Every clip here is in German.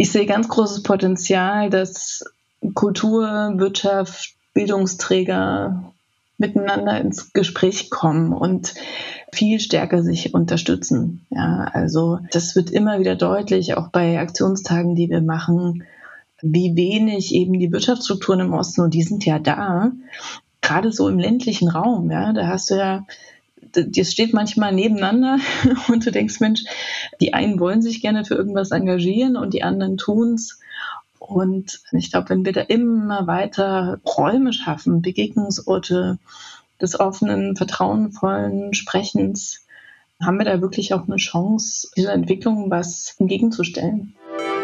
Ich sehe ganz großes Potenzial, dass Kultur, Wirtschaft, Bildungsträger miteinander ins Gespräch kommen und viel stärker sich unterstützen. Ja, also das wird immer wieder deutlich, auch bei Aktionstagen, die wir machen, wie wenig eben die Wirtschaftsstrukturen im Osten, und die sind ja da, gerade so im ländlichen Raum, ja, da hast du ja, das steht manchmal nebeneinander und du denkst, Mensch, die einen wollen sich gerne für irgendwas engagieren und die anderen tun's. Und ich glaube, wenn wir da immer weiter Räume schaffen, Begegnungsorte des offenen, vertrauensvollen Sprechens, haben wir da wirklich auch eine Chance, dieser Entwicklung was entgegenzustellen.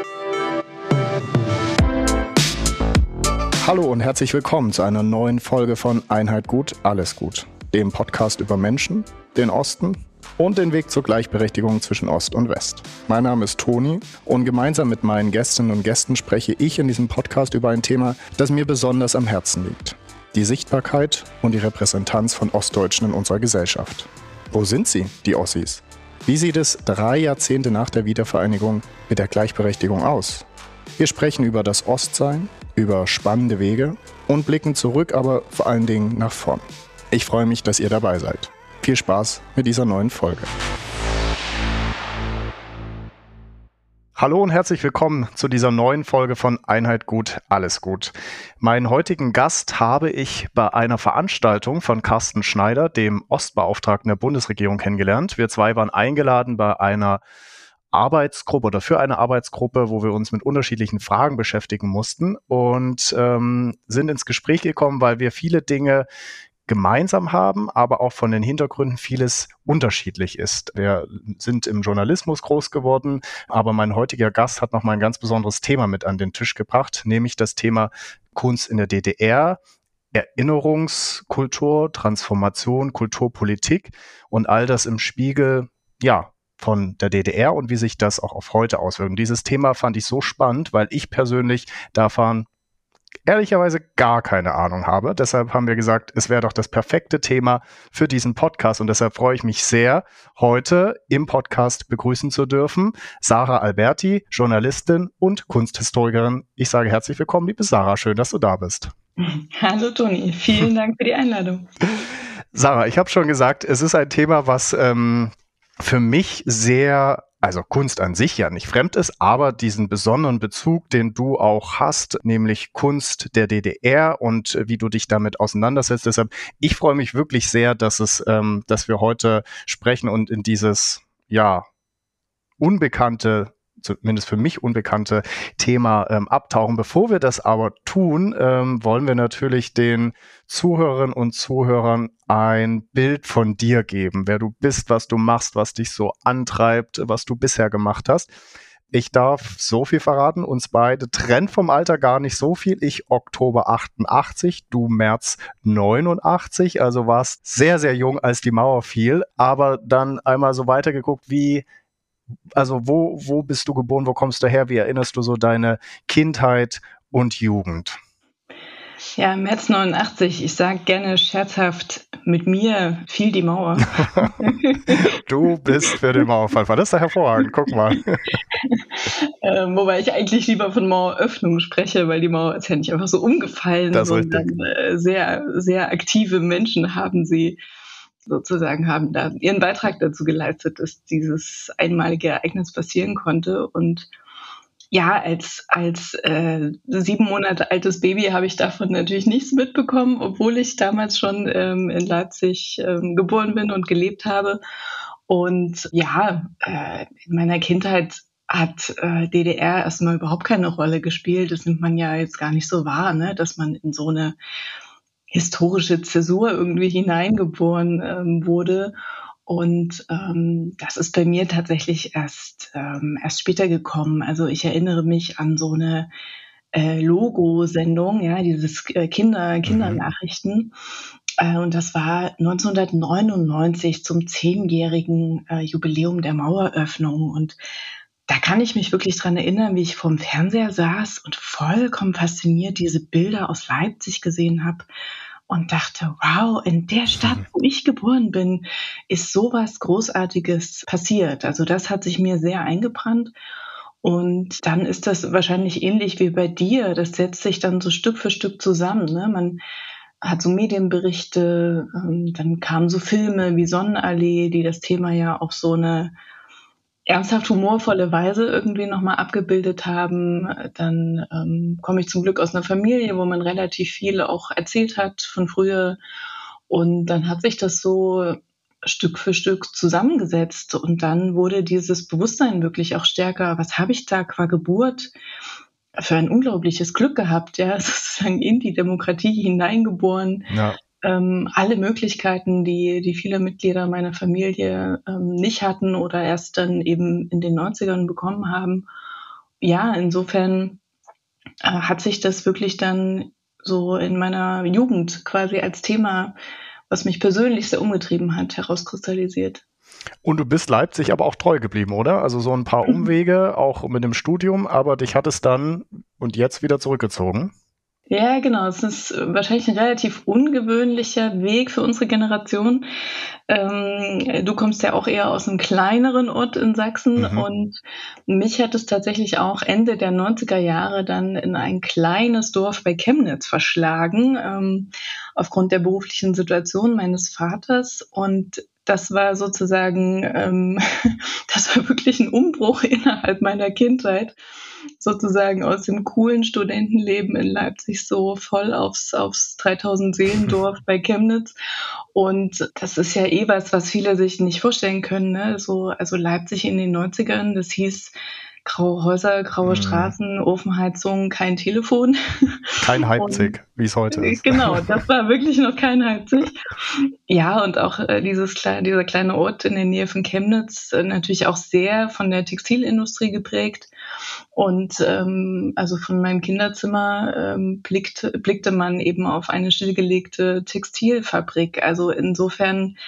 Hallo und herzlich willkommen zu einer neuen Folge von Einheit gut, alles gut, dem Podcast über Menschen, den Osten und den Weg zur Gleichberechtigung zwischen Ost und West. Mein Name ist Toni und gemeinsam mit meinen Gästinnen und Gästen spreche ich in diesem Podcast über ein Thema, das mir besonders am Herzen liegt: die Sichtbarkeit und die Repräsentanz von Ostdeutschen in unserer Gesellschaft. Wo sind sie, die Ossis? Wie sieht es 3 Jahrzehnte nach der Wiedervereinigung mit der Gleichberechtigung aus? Wir sprechen über das Ostsein, über spannende Wege und blicken zurück, aber vor allen Dingen nach vorn. Ich freue mich, dass ihr dabei seid. Viel Spaß mit dieser neuen Folge. Hallo und herzlich willkommen zu dieser neuen Folge von Einheit gut, alles gut. Meinen heutigen Gast habe ich bei einer Veranstaltung von Carsten Schneider, dem Ostbeauftragten der Bundesregierung, kennengelernt. Wir zwei waren eingeladen bei einer Arbeitsgruppe oder für eine Arbeitsgruppe, wo wir uns mit unterschiedlichen Fragen beschäftigen mussten und sind ins Gespräch gekommen, weil wir viele Dinge gemeinsam haben, aber auch von den Hintergründen vieles unterschiedlich ist. Wir sind im Journalismus groß geworden, aber mein heutiger Gast hat noch mal ein ganz besonderes Thema mit an den Tisch gebracht, nämlich das Thema Kunst in der DDR, Erinnerungskultur, Transformation, Kulturpolitik und all das im Spiegel, ja, von der DDR und wie sich das auch auf heute auswirkt. Und dieses Thema fand ich so spannend, weil ich persönlich davon ehrlicherweise gar keine Ahnung habe. Deshalb haben wir gesagt, es wäre doch das perfekte Thema für diesen Podcast. Und deshalb freue ich mich sehr, heute im Podcast begrüßen zu dürfen Sarah Alberti, Journalistin und Kunsthistorikerin. Ich sage herzlich willkommen, liebe Sarah. Schön, dass du da bist. Hallo Toni, vielen Dank für die Einladung. Sarah, ich habe schon gesagt, es ist ein Thema, was für mich sehr, also Kunst an sich ja nicht fremd ist, aber diesen besonderen Bezug, den du auch hast, nämlich Kunst der DDR und wie du dich damit auseinandersetzt. Deshalb, ich freue mich wirklich sehr, dass wir heute sprechen und in dieses, ja, unbekannte, zumindest für mich unbekannte Thema abtauchen. Bevor wir das aber tun, wollen wir natürlich den Zuhörerinnen und Zuhörern ein Bild von dir geben, wer du bist, was du machst, was dich so antreibt, was du bisher gemacht hast. Ich darf so viel verraten, uns beide trennt vom Alter gar nicht so viel. Ich Oktober 88, du März 89, also warst sehr, sehr jung, als die Mauer fiel, aber dann einmal so weitergeguckt, wo bist du geboren, wo kommst du her, wie erinnerst du so deine Kindheit und Jugend? Ja, März 89, ich sage gerne scherzhaft, mit mir fiel die Mauer. Du bist für den Mauerfall. Das ist ja hervorragend, guck mal. Wobei ich eigentlich lieber von Maueröffnung spreche, weil die Mauer ist ja nicht einfach so umgefallen, sondern sehr, sehr aktive Menschen haben da ihren Beitrag dazu geleistet, dass dieses einmalige Ereignis passieren konnte. Und ja, als 7 Monate altes Baby habe ich davon natürlich nichts mitbekommen, obwohl ich damals schon in Leipzig geboren bin und gelebt habe. Und ja, in meiner Kindheit hat DDR erstmal überhaupt keine Rolle gespielt. Das nimmt man ja jetzt gar nicht so wahr, ne? Dass man in so eine historische Zäsur irgendwie hineingeboren wurde. Und das ist bei mir tatsächlich erst später gekommen. Also ich erinnere mich an so eine Logo-Sendung, ja, dieses Kindernachrichten. Und das war 1999 zum 10-jährigen Jubiläum der Maueröffnung. Und da kann ich mich wirklich dran erinnern, wie ich vorm Fernseher saß und vollkommen fasziniert diese Bilder aus Leipzig gesehen habe und dachte, wow, in der Stadt, wo ich geboren bin, ist sowas Großartiges passiert. Also das hat sich mir sehr eingebrannt. Und dann ist das wahrscheinlich ähnlich wie bei dir. Das setzt sich dann so Stück für Stück zusammen. Ne? Man hat so Medienberichte, dann kamen so Filme wie Sonnenallee, die das Thema ja auf so eine ernsthaft humorvolle Weise irgendwie nochmal abgebildet haben. Dann komme ich zum Glück aus einer Familie, wo man relativ viel auch erzählt hat von früher. Und dann hat sich das so Stück für Stück zusammengesetzt. Und dann wurde dieses Bewusstsein wirklich auch stärker. Was habe ich da qua Geburt für ein unglaubliches Glück gehabt, ja, sozusagen in die Demokratie hineingeboren. Ja. Alle Möglichkeiten, die viele Mitglieder meiner Familie nicht hatten oder erst dann eben in den 90ern bekommen haben. Ja, insofern hat sich das wirklich dann so in meiner Jugend quasi als Thema, was mich persönlich sehr umgetrieben hat, herauskristallisiert. Und du bist Leipzig aber auch treu geblieben, oder? Also so ein paar Umwege, auch mit dem Studium, aber dich hat es dann und jetzt wieder zurückgezogen. Ja, genau. Es ist wahrscheinlich ein relativ ungewöhnlicher Weg für unsere Generation. Du kommst ja auch eher aus einem kleineren Ort in Sachsen und mich hat es tatsächlich auch Ende der 90er Jahre dann in ein kleines Dorf bei Chemnitz verschlagen, aufgrund der beruflichen Situation meines Vaters. Und das war sozusagen, das war wirklich ein Umbruch innerhalb meiner Kindheit, sozusagen aus dem coolen Studentenleben in Leipzig so voll aufs 3000 Seelendorf bei Chemnitz. Und das ist ja eh was viele sich nicht vorstellen können. Ne? Also Leipzig in den 90ern, das hieß graue Häuser, graue Straßen, Ofenheizung, kein Telefon. Kein Leipzig, wie es heute ist. Genau, das war wirklich noch kein Leipzig. Ja, und auch dieser kleine Ort in der Nähe von Chemnitz, natürlich auch sehr von der Textilindustrie geprägt. Und also von meinem Kinderzimmer blickte man eben auf eine stillgelegte Textilfabrik. Also insofern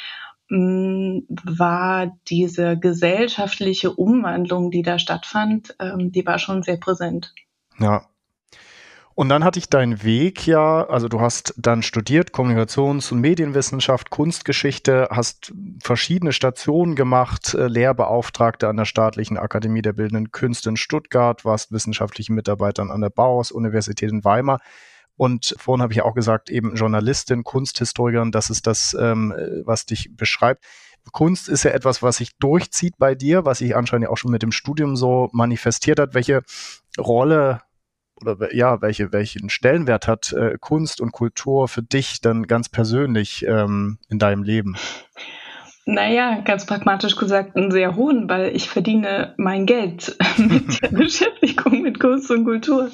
war diese gesellschaftliche Umwandlung, die da stattfand, die war schon sehr präsent. Ja. Und dann hatte ich deinen Weg ja, also du hast dann studiert Kommunikations- und Medienwissenschaft, Kunstgeschichte, hast verschiedene Stationen gemacht, Lehrbeauftragte an der Staatlichen Akademie der Bildenden Künste in Stuttgart, warst wissenschaftliche Mitarbeiterin an der Bauhaus-Universität in Weimar. Und vorhin habe ich ja auch gesagt, eben Journalistin, Kunsthistorikerin, das ist das, was dich beschreibt. Kunst ist ja etwas, was sich durchzieht bei dir, was sich anscheinend ja auch schon mit dem Studium so manifestiert hat. Welche Rolle oder ja, welchen Stellenwert hat Kunst und Kultur für dich dann ganz persönlich in deinem Leben? Naja, ganz pragmatisch gesagt einen sehr hohen, weil ich verdiene mein Geld mit der Beschäftigung mit Kunst und Kultur.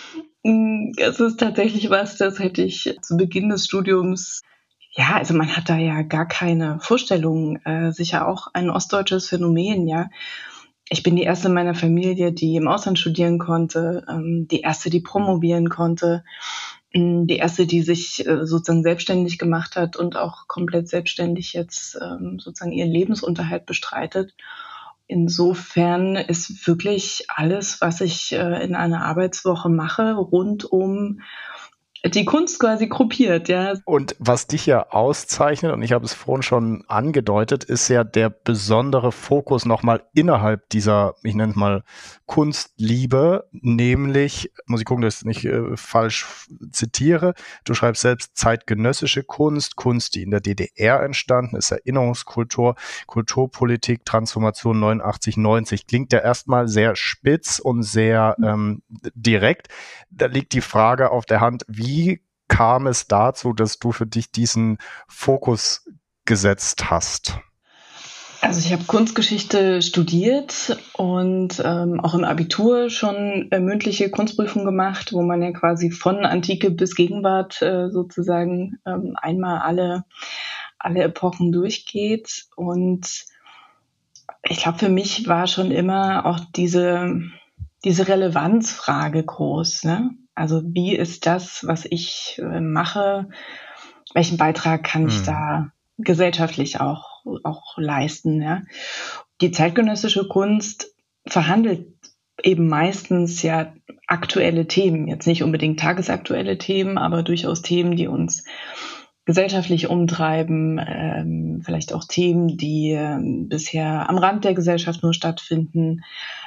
Es ist tatsächlich was, das hätte ich zu Beginn des Studiums, ja, also man hat da ja gar keine Vorstellung, sicher auch ein ostdeutsches Phänomen, ja. Ich bin die erste in meiner Familie, die im Ausland studieren konnte, die erste, die promovieren konnte, die erste, die sich sozusagen selbstständig gemacht hat und auch komplett selbstständig jetzt sozusagen ihren Lebensunterhalt bestreitet. Insofern ist wirklich alles, was ich in einer Arbeitswoche mache, rund um die Kunst quasi gruppiert, ja. Und was dich ja auszeichnet, und ich habe es vorhin schon angedeutet, ist ja der besondere Fokus nochmal innerhalb dieser, ich nenne es mal, Kunstliebe, nämlich, muss ich gucken, dass ich es nicht falsch zitiere, du schreibst selbst zeitgenössische Kunst, Kunst, die in der DDR entstanden ist, Erinnerungskultur, Kulturpolitik, Transformation 89, 90. Klingt ja erstmal sehr spitz und sehr direkt. Da liegt die Frage auf der Hand, wie kam es dazu, dass du für dich diesen Fokus gesetzt hast? Also ich habe Kunstgeschichte studiert und auch im Abitur schon mündliche Kunstprüfung gemacht, wo man ja quasi von Antike bis Gegenwart sozusagen einmal alle Epochen durchgeht. Und ich glaube, für mich war schon immer auch diese Relevanzfrage groß. Ne? Also wie ist das, was ich mache, welchen Beitrag kann ich da gesellschaftlich auch leisten? Ja? Die zeitgenössische Kunst verhandelt eben meistens ja aktuelle Themen, jetzt nicht unbedingt tagesaktuelle Themen, aber durchaus Themen, die uns gesellschaftlich umtreiben, vielleicht auch Themen, die bisher am Rand der Gesellschaft nur stattfinden.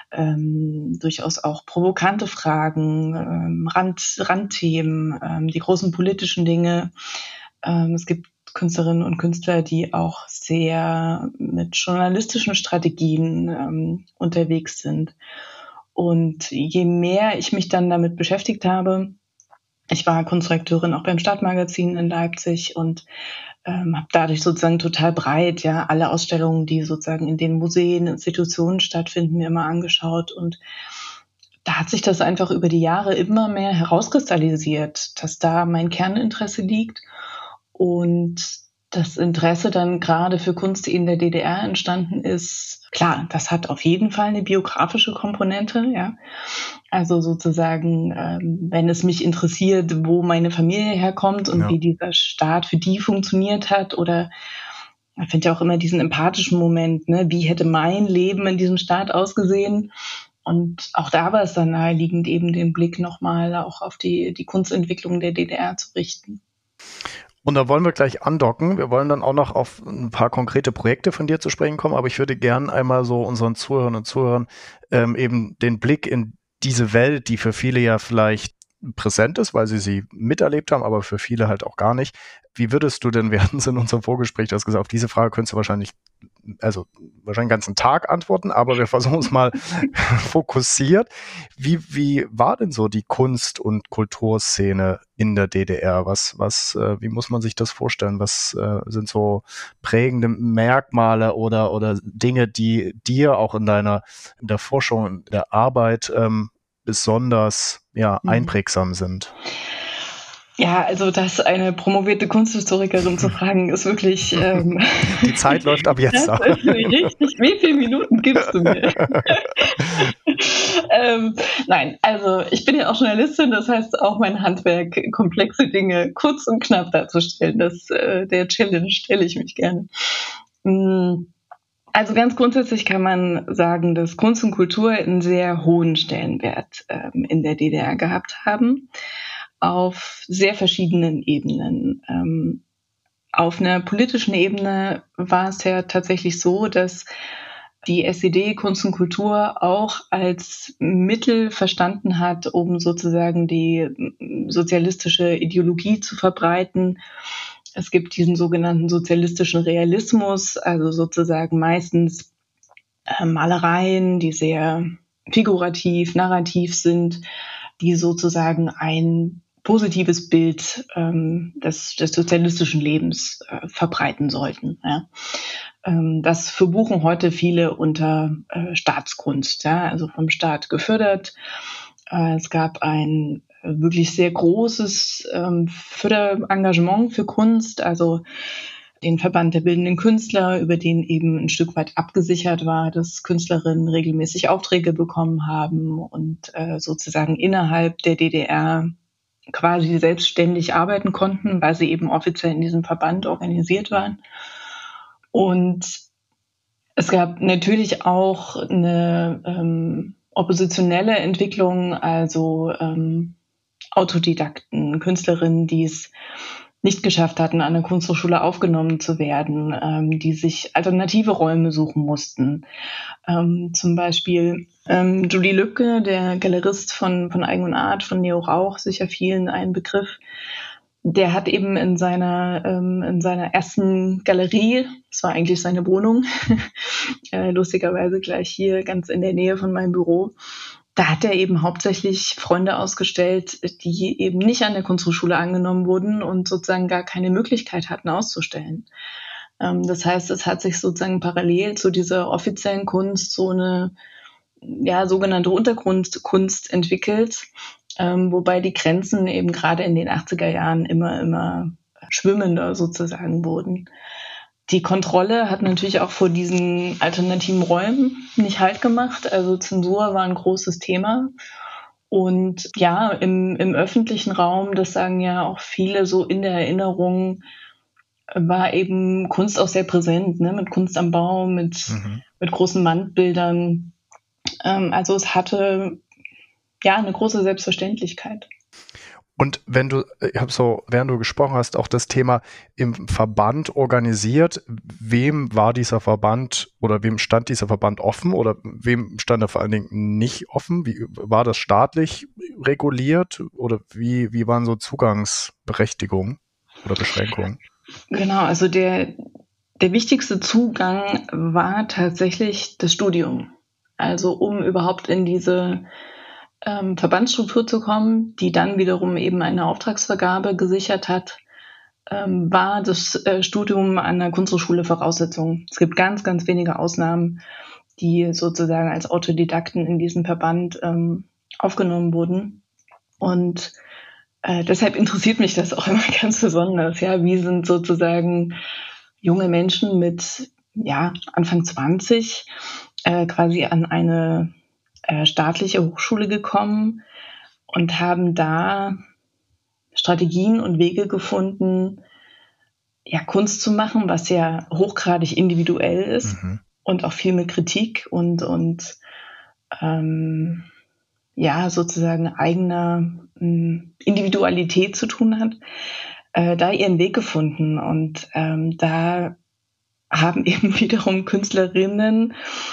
durchaus auch provokante Fragen, Randthemen, die großen politischen Dinge. Es gibt Künstlerinnen und Künstler, die auch sehr mit journalistischen Strategien unterwegs sind. Und je mehr ich mich dann damit beschäftigt habe, ich war Kunstredakteurin auch beim Stadtmagazin in Leipzig und habe dadurch sozusagen total breit alle Ausstellungen, die sozusagen in den Museen, Institutionen stattfinden, mir immer angeschaut. Und da hat sich das einfach über die Jahre immer mehr herauskristallisiert, dass da mein Kerninteresse liegt und das Interesse dann gerade für Kunst, die in der DDR entstanden ist. Klar, das hat auf jeden Fall eine biografische Komponente, ja. Also sozusagen, wenn es mich interessiert, wo meine Familie herkommt und wie dieser Staat für die funktioniert hat, oder ich finde ja auch immer diesen empathischen Moment, ne? Wie hätte mein Leben in diesem Staat ausgesehen? Und auch da war es dann naheliegend, eben den Blick nochmal auch auf die Kunstentwicklung der DDR zu richten. Und da wollen wir gleich andocken. Wir wollen dann auch noch auf ein paar konkrete Projekte von dir zu sprechen kommen, aber ich würde gern einmal so unseren Zuhörern und Zuhörern eben den Blick in diese Welt, die für viele ja vielleicht präsent ist, weil sie miterlebt haben, aber für viele halt auch gar nicht. Wie würdest du denn, wir hatten es in unserem Vorgespräch, du hast gesagt, auf diese Frage könntest du wahrscheinlich den ganzen Tag antworten, aber wir versuchen es mal fokussiert. Wie war denn so die Kunst- und Kulturszene in der DDR? Wie muss man sich das vorstellen? Was sind so prägende Merkmale oder Dinge, die dir auch in der Forschung, in der Arbeit besonders einprägsam sind? Ja, also das eine promovierte Kunsthistorikerin zu fragen, ist wirklich... Die Zeit läuft ab jetzt ab. Das ist richtig. Wie viele Minuten gibst du mir? Nein, also ich bin ja auch Journalistin, das heißt auch mein Handwerk, komplexe Dinge kurz und knapp darzustellen. Der Challenge stelle ich mich gerne. Also ganz grundsätzlich kann man sagen, dass Kunst und Kultur einen sehr hohen Stellenwert in der DDR gehabt haben, auf sehr verschiedenen Ebenen. Auf einer politischen Ebene war es ja tatsächlich so, dass die SED Kunst und Kultur auch als Mittel verstanden hat, um sozusagen die sozialistische Ideologie zu verbreiten. Es gibt diesen sogenannten sozialistischen Realismus, also sozusagen meistens Malereien, die sehr figurativ, narrativ sind, die sozusagen ein positives Bild des sozialistischen Lebens verbreiten sollten. Ja. Das verbuchen heute viele unter Staatskunst, also vom Staat gefördert. Es gab ein wirklich sehr großes Förderengagement für Kunst, also den Verband der bildenden Künstler, über den eben ein Stück weit abgesichert war, dass Künstlerinnen regelmäßig Aufträge bekommen haben und sozusagen innerhalb der DDR quasi selbstständig arbeiten konnten, weil sie eben offiziell in diesem Verband organisiert waren. Und es gab natürlich auch eine oppositionelle Entwicklung, also Autodidakten, Künstlerinnen, die es nicht geschafft hatten, an der Kunsthochschule aufgenommen zu werden, die sich alternative Räume suchen mussten. Zum Beispiel Julie Lübke, der Galerist von Eigen und Art, von Neo Rauch, sicher vielen ein Begriff. Der hat eben in seiner ersten Galerie, das war eigentlich seine Wohnung, lustigerweise gleich hier ganz in der Nähe von meinem Büro, da hat er eben hauptsächlich Freunde ausgestellt, die eben nicht an der Kunsthochschule angenommen wurden und sozusagen gar keine Möglichkeit hatten, auszustellen. Das heißt, es hat sich sozusagen parallel zu dieser offiziellen Kunst so eine sogenannte Untergrundkunst entwickelt, wobei die Grenzen eben gerade in den 80er Jahren immer schwimmender sozusagen wurden. Die Kontrolle hat natürlich auch vor diesen alternativen Räumen nicht Halt gemacht. Also Zensur war ein großes Thema. Und ja, im öffentlichen Raum, das sagen ja auch viele so in der Erinnerung, war eben Kunst auch sehr präsent, ne? Mit Kunst am Baum, mit großen Wandbildern. Also es hatte eine große Selbstverständlichkeit. Und ich habe so, während du gesprochen hast, auch das Thema im Verband organisiert. Wem war dieser Verband oder wem stand dieser Verband offen oder wem stand er vor allen Dingen nicht offen? Wie war das staatlich reguliert oder wie waren so Zugangsberechtigungen oder Beschränkungen? Genau, also der wichtigste Zugang war tatsächlich das Studium. Also um überhaupt in diese Verbandsstruktur zu kommen, die dann wiederum eben eine Auftragsvergabe gesichert hat, war das Studium an der Kunsthochschule Voraussetzung. Es gibt ganz, ganz wenige Ausnahmen, die sozusagen als Autodidakten in diesen Verband aufgenommen wurden. Und deshalb interessiert mich das auch immer ganz besonders. Ja, wie sind sozusagen junge Menschen mit Anfang 20 quasi an eine staatliche Hochschule gekommen und haben da Strategien und Wege gefunden, ja, Kunst zu machen, was ja hochgradig individuell ist und auch viel mit Kritik und sozusagen eigener Individualität zu tun hat, da ihren Weg gefunden. Und da haben eben wiederum Künstlerinnen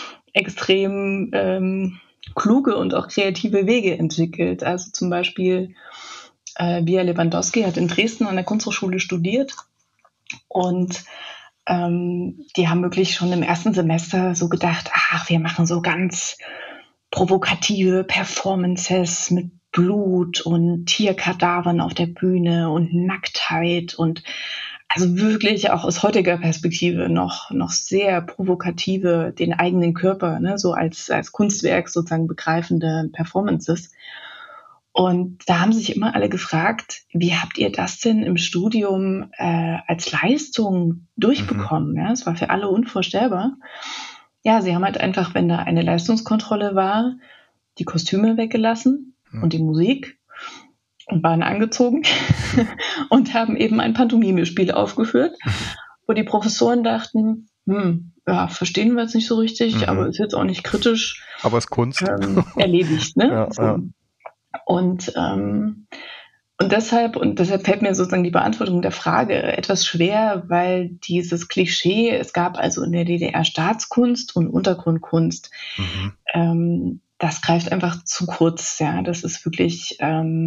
extrem kluge und auch kreative Wege entwickelt. Also zum Beispiel Bia Lewandowski hat in Dresden an der Kunsthochschule studiert und die haben wirklich schon im ersten Semester so gedacht, wir machen so ganz provokative Performances mit Blut und Tierkadavern auf der Bühne und Nacktheit und also wirklich auch aus heutiger Perspektive noch sehr provokative, den eigenen Körper, ne, so als Kunstwerk sozusagen begreifende Performances. Und da haben sich immer alle gefragt, wie habt ihr das denn im Studium als Leistung durchbekommen? Ja, es war für alle unvorstellbar. Ja, sie haben halt einfach, wenn da eine Leistungskontrolle war, die Kostüme weggelassen und die Musik und waren angezogen und haben eben ein Pantomime-Spiel aufgeführt, wo die Professoren dachten, verstehen wir jetzt nicht so richtig, aber ist jetzt auch nicht kritisch. Aber es ist Kunst. Erledigt, ne? Ja, so. ja. Und deshalb fällt mir sozusagen die Beantwortung der Frage etwas schwer, weil dieses Klischee, es gab also in der DDR Staatskunst und Untergrundkunst, das greift einfach zu kurz. Ja, das ist wirklich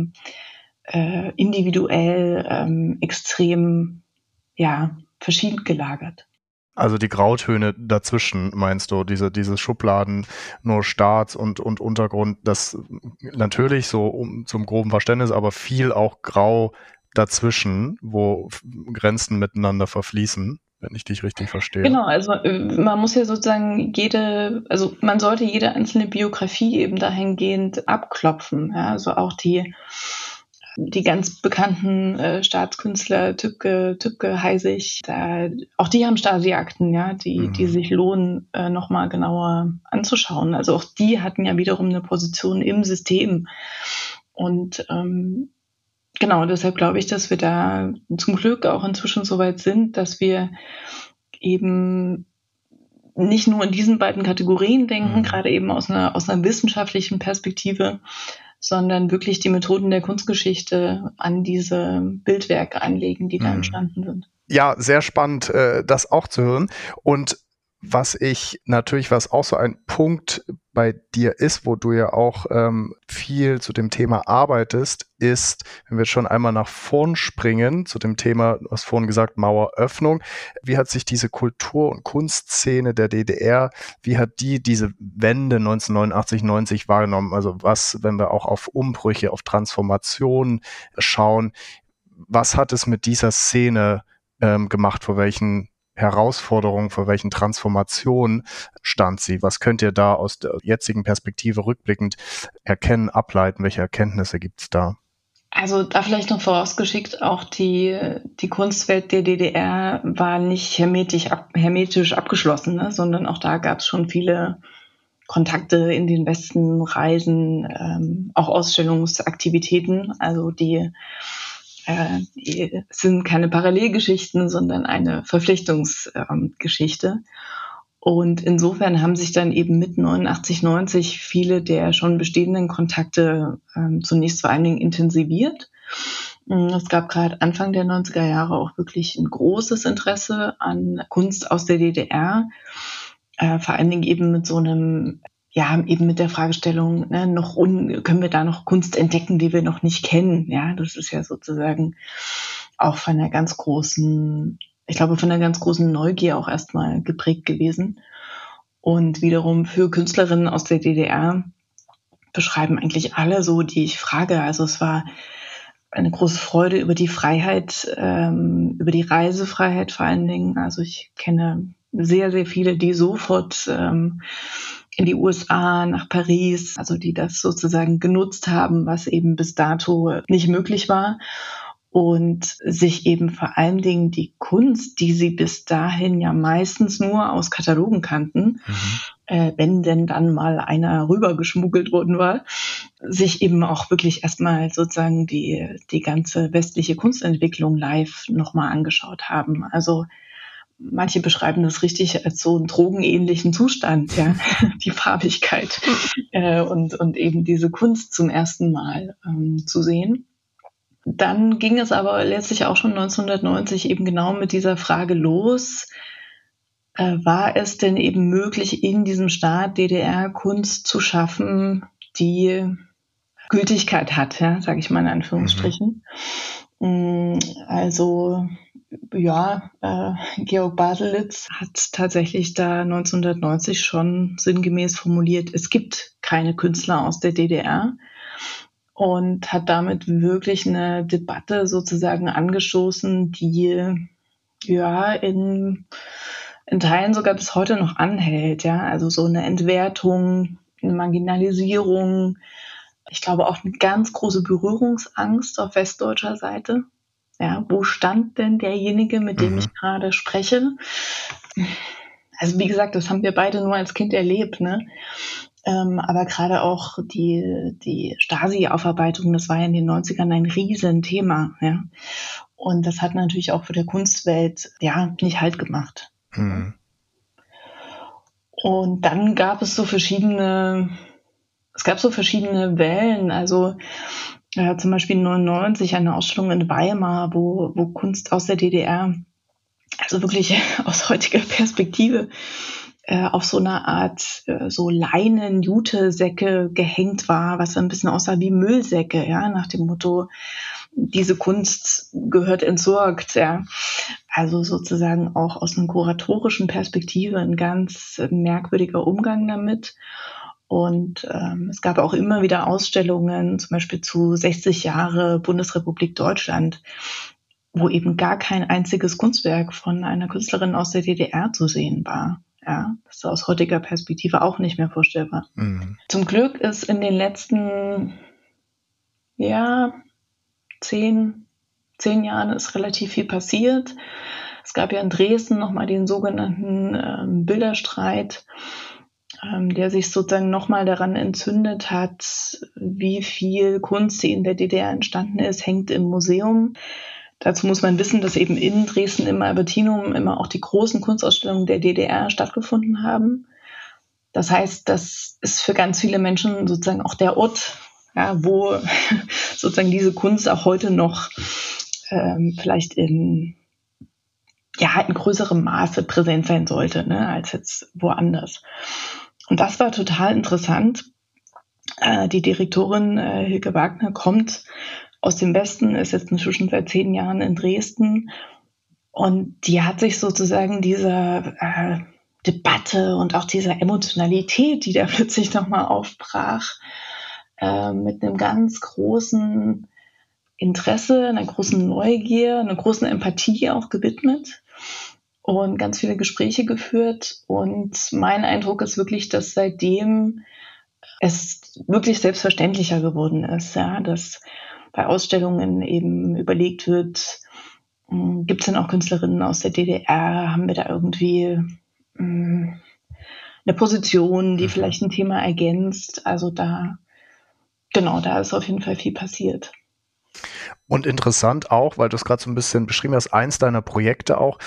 individuell extrem verschieden gelagert. Also die Grautöne dazwischen, meinst du, diese Schubladen, nur Staats- und Untergrund, das natürlich so zum groben Verständnis, aber viel auch grau dazwischen, wo Grenzen miteinander verfließen, wenn ich dich richtig verstehe. Genau, also man muss ja sozusagen man sollte jede einzelne Biografie eben dahingehend abklopfen. Ja? Also auch die ganz bekannten Staatskünstler, Tübke, Heisig, auch die haben Stasi-Akten, ja, die sich lohnen, nochmal genauer anzuschauen. Also auch die hatten ja wiederum eine Position im System. Und genau, deshalb glaube ich, dass wir da zum Glück auch inzwischen so weit sind, dass wir eben nicht nur in diesen beiden Kategorien denken, gerade eben aus einer wissenschaftlichen Perspektive, sondern wirklich die Methoden der Kunstgeschichte an diese Bildwerke anlegen, die da entstanden sind. Ja, sehr spannend, das auch zu hören. Und was auch so ein Punkt bei dir ist, wo du ja auch viel zu dem Thema arbeitest, ist, wenn wir jetzt schon einmal nach vorn springen, zu dem Thema, du hast vorhin gesagt, Maueröffnung. Wie hat sich diese Kultur- und Kunstszene der DDR, wie hat diese Wende 1989, 90 wahrgenommen? Also was, wenn wir auch auf Umbrüche, auf Transformationen schauen, was hat es mit dieser Szene gemacht, vor welchen Herausforderungen, vor welchen Transformationen stand sie? Was könnt ihr da aus der jetzigen Perspektive rückblickend erkennen, ableiten? Welche Erkenntnisse gibt es da? Also da vielleicht noch vorausgeschickt, auch die Kunstwelt der DDR war nicht hermetisch abgeschlossen, ne? Sondern auch da gab es schon viele Kontakte in den Westen, Reisen, auch Ausstellungsaktivitäten. Also die sind keine Parallelgeschichten, sondern eine Verpflichtungsgeschichte. Und insofern haben sich dann eben mit 89, 90 viele der schon bestehenden Kontakte zunächst vor allen Dingen intensiviert. Es gab gerade Anfang der 90er Jahre auch wirklich ein großes Interesse an Kunst aus der DDR, vor allen Dingen eben mit so einem, ja, eben mit der Fragestellung, ne, können wir da noch Kunst entdecken, die wir noch nicht kennen? Ja, das ist ja sozusagen auch ich glaube, von einer ganz großen Neugier auch erstmal geprägt gewesen. Und wiederum für Künstlerinnen aus der DDR beschreiben eigentlich alle so, die ich frage. Also es war eine große Freude über die Freiheit, über die Reisefreiheit vor allen Dingen. Also ich kenne sehr, sehr viele, die sofort in die USA, nach Paris, also die das sozusagen genutzt haben, was eben bis dato nicht möglich war. Und sich eben vor allen Dingen die Kunst, die sie bis dahin ja meistens nur aus Katalogen kannten, wenn denn dann mal einer rübergeschmuggelt worden war, sich eben auch wirklich erstmal sozusagen die ganze westliche Kunstentwicklung live nochmal angeschaut haben. Also manche beschreiben das richtig als so einen drogenähnlichen Zustand, ja, die Farbigkeit und eben diese Kunst zum ersten Mal zu sehen. Dann ging es aber letztlich auch schon 1990 eben genau mit dieser Frage los, war es denn eben möglich, in diesem Staat DDR Kunst zu schaffen, die Gültigkeit hat, ja, sage ich mal in Anführungsstrichen. Also ja, Georg Baselitz hat tatsächlich da 1990 schon sinngemäß formuliert, es gibt keine Künstler aus der DDR. Und hat damit wirklich eine Debatte sozusagen angestoßen, die ja in Teilen sogar bis heute noch anhält. Ja? Also so eine Entwertung, eine Marginalisierung. Ich glaube auch eine ganz große Berührungsangst auf westdeutscher Seite. Ja, wo stand denn derjenige, mit dem ich gerade spreche? Also wie gesagt, das haben wir beide nur als Kind erlebt, ne? Aber gerade auch die Stasi-Aufarbeitung, das war ja in den 90ern ein Riesenthema. Ja? Und das hat natürlich auch für die Kunstwelt ja nicht Halt gemacht. Und dann gab es so verschiedene Wellen. Also zum Beispiel 1999 eine Ausstellung in Weimar, wo Kunst aus der DDR, also wirklich aus heutiger Perspektive, auf so einer Art so Leinen-Jute-Säcke gehängt war, was ein bisschen aussah wie Müllsäcke, ja, nach dem Motto, diese Kunst gehört entsorgt, ja. Also sozusagen auch aus einer kuratorischen Perspektive ein ganz merkwürdiger Umgang damit. Und es gab auch immer wieder Ausstellungen, zum Beispiel zu 60 Jahre Bundesrepublik Deutschland, wo eben gar kein einziges Kunstwerk von einer Künstlerin aus der DDR zu sehen war. Ja, das ist aus heutiger Perspektive auch nicht mehr vorstellbar. Zum Glück ist in den letzten 10 Jahren ist relativ viel passiert. Es gab ja in Dresden nochmal den sogenannten Bilderstreit, der sich sozusagen nochmal daran entzündet hat, wie viel Kunst, die in der DDR entstanden ist, hängt im Museum. Dazu muss man wissen, dass eben in Dresden im Albertinum immer auch die großen Kunstausstellungen der DDR stattgefunden haben. Das heißt, das ist für ganz viele Menschen sozusagen auch der Ort, ja, wo sozusagen diese Kunst auch heute noch vielleicht in größerem Maße präsent sein sollte, ne, als jetzt woanders. Und das war total interessant. Die Direktorin Hilke Wagner kommt aus dem Westen, ist jetzt inzwischen seit 10 Jahren in Dresden. Und die hat sich sozusagen dieser Debatte und auch dieser Emotionalität, die da plötzlich nochmal aufbrach, mit einem ganz großen Interesse, einer großen Neugier, einer großen Empathie auch gewidmet und ganz viele Gespräche geführt. Und mein Eindruck ist wirklich, dass seitdem es wirklich selbstverständlicher geworden ist, ja, dass bei Ausstellungen eben überlegt wird, gibt es denn auch Künstlerinnen aus der DDR? Haben wir da irgendwie eine Position, die vielleicht ein Thema ergänzt? Also da ist auf jeden Fall viel passiert. Und interessant auch, weil du es gerade so ein bisschen beschrieben hast, eins deiner Projekte auch,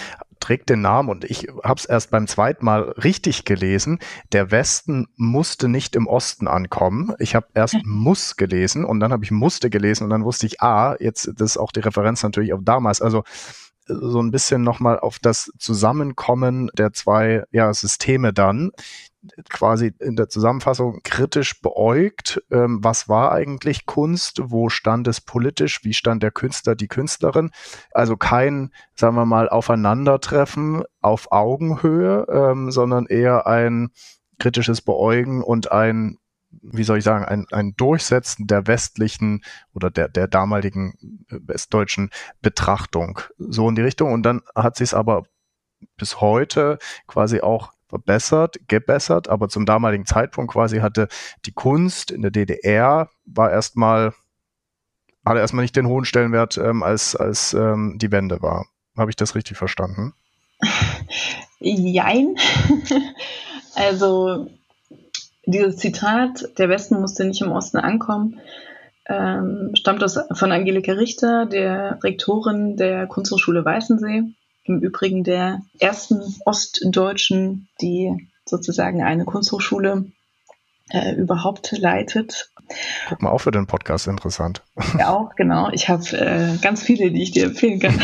trägt den Namen, und ich habe es erst beim zweiten Mal richtig gelesen, der Westen musste nicht im Osten ankommen. Ich habe erst muss gelesen und dann habe ich musste gelesen und dann wusste ich, jetzt, das ist auch die Referenz natürlich auf damals. Also so ein bisschen nochmal auf das Zusammenkommen der zwei Systeme dann, quasi in der Zusammenfassung kritisch beäugt, was war eigentlich Kunst, wo stand es politisch, wie stand der Künstler, die Künstlerin, also kein, sagen wir mal, Aufeinandertreffen auf Augenhöhe, sondern eher ein kritisches Beäugen und ein, wie soll ich sagen, ein Durchsetzen der westlichen oder der damaligen westdeutschen Betrachtung, so in die Richtung. Und dann hat sich es aber bis heute quasi auch gebessert, aber zum damaligen Zeitpunkt quasi hatte die Kunst in der DDR hatte erstmal nicht den hohen Stellenwert, als die Wende war. Habe ich das richtig verstanden? Jein. Also dieses Zitat, der Westen musste nicht im Osten ankommen, stammt von Angelika Richter, der Rektorin der Kunsthochschule Weißensee, im Übrigen der ersten Ostdeutschen, die sozusagen eine Kunsthochschule überhaupt leitet. Guck mal, auch für den Podcast interessant. Ja, auch, genau. Ich habe ganz viele, die ich dir empfehlen kann.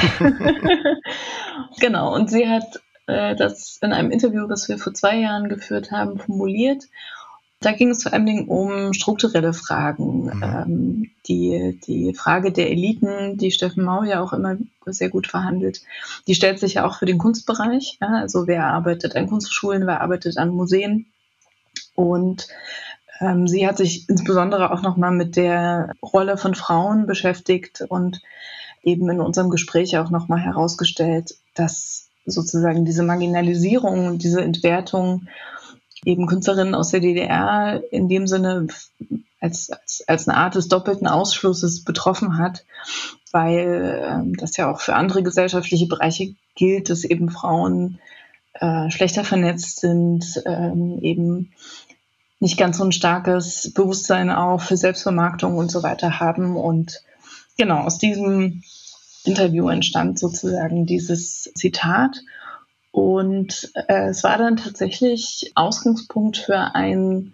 Genau, und sie hat das in einem Interview, das wir vor 2 Jahren geführt haben, formuliert. Da ging es vor allem um strukturelle Fragen. Die Frage der Eliten, die Steffen Mau ja auch immer sehr gut verhandelt, die stellt sich ja auch für den Kunstbereich. Ja? Also wer arbeitet an Kunsthochschulen, wer arbeitet an Museen. Und sie hat sich insbesondere auch nochmal mit der Rolle von Frauen beschäftigt und eben in unserem Gespräch auch nochmal herausgestellt, dass sozusagen diese Marginalisierung und diese Entwertung eben Künstlerinnen aus der DDR in dem Sinne als eine Art des doppelten Ausschlusses betroffen hat, weil das ja auch für andere gesellschaftliche Bereiche gilt, dass eben Frauen schlechter vernetzt sind, eben nicht ganz so ein starkes Bewusstsein auch für Selbstvermarktung und so weiter haben. Und genau, aus diesem Interview entstand sozusagen dieses Zitat. Und es war dann tatsächlich Ausgangspunkt für ein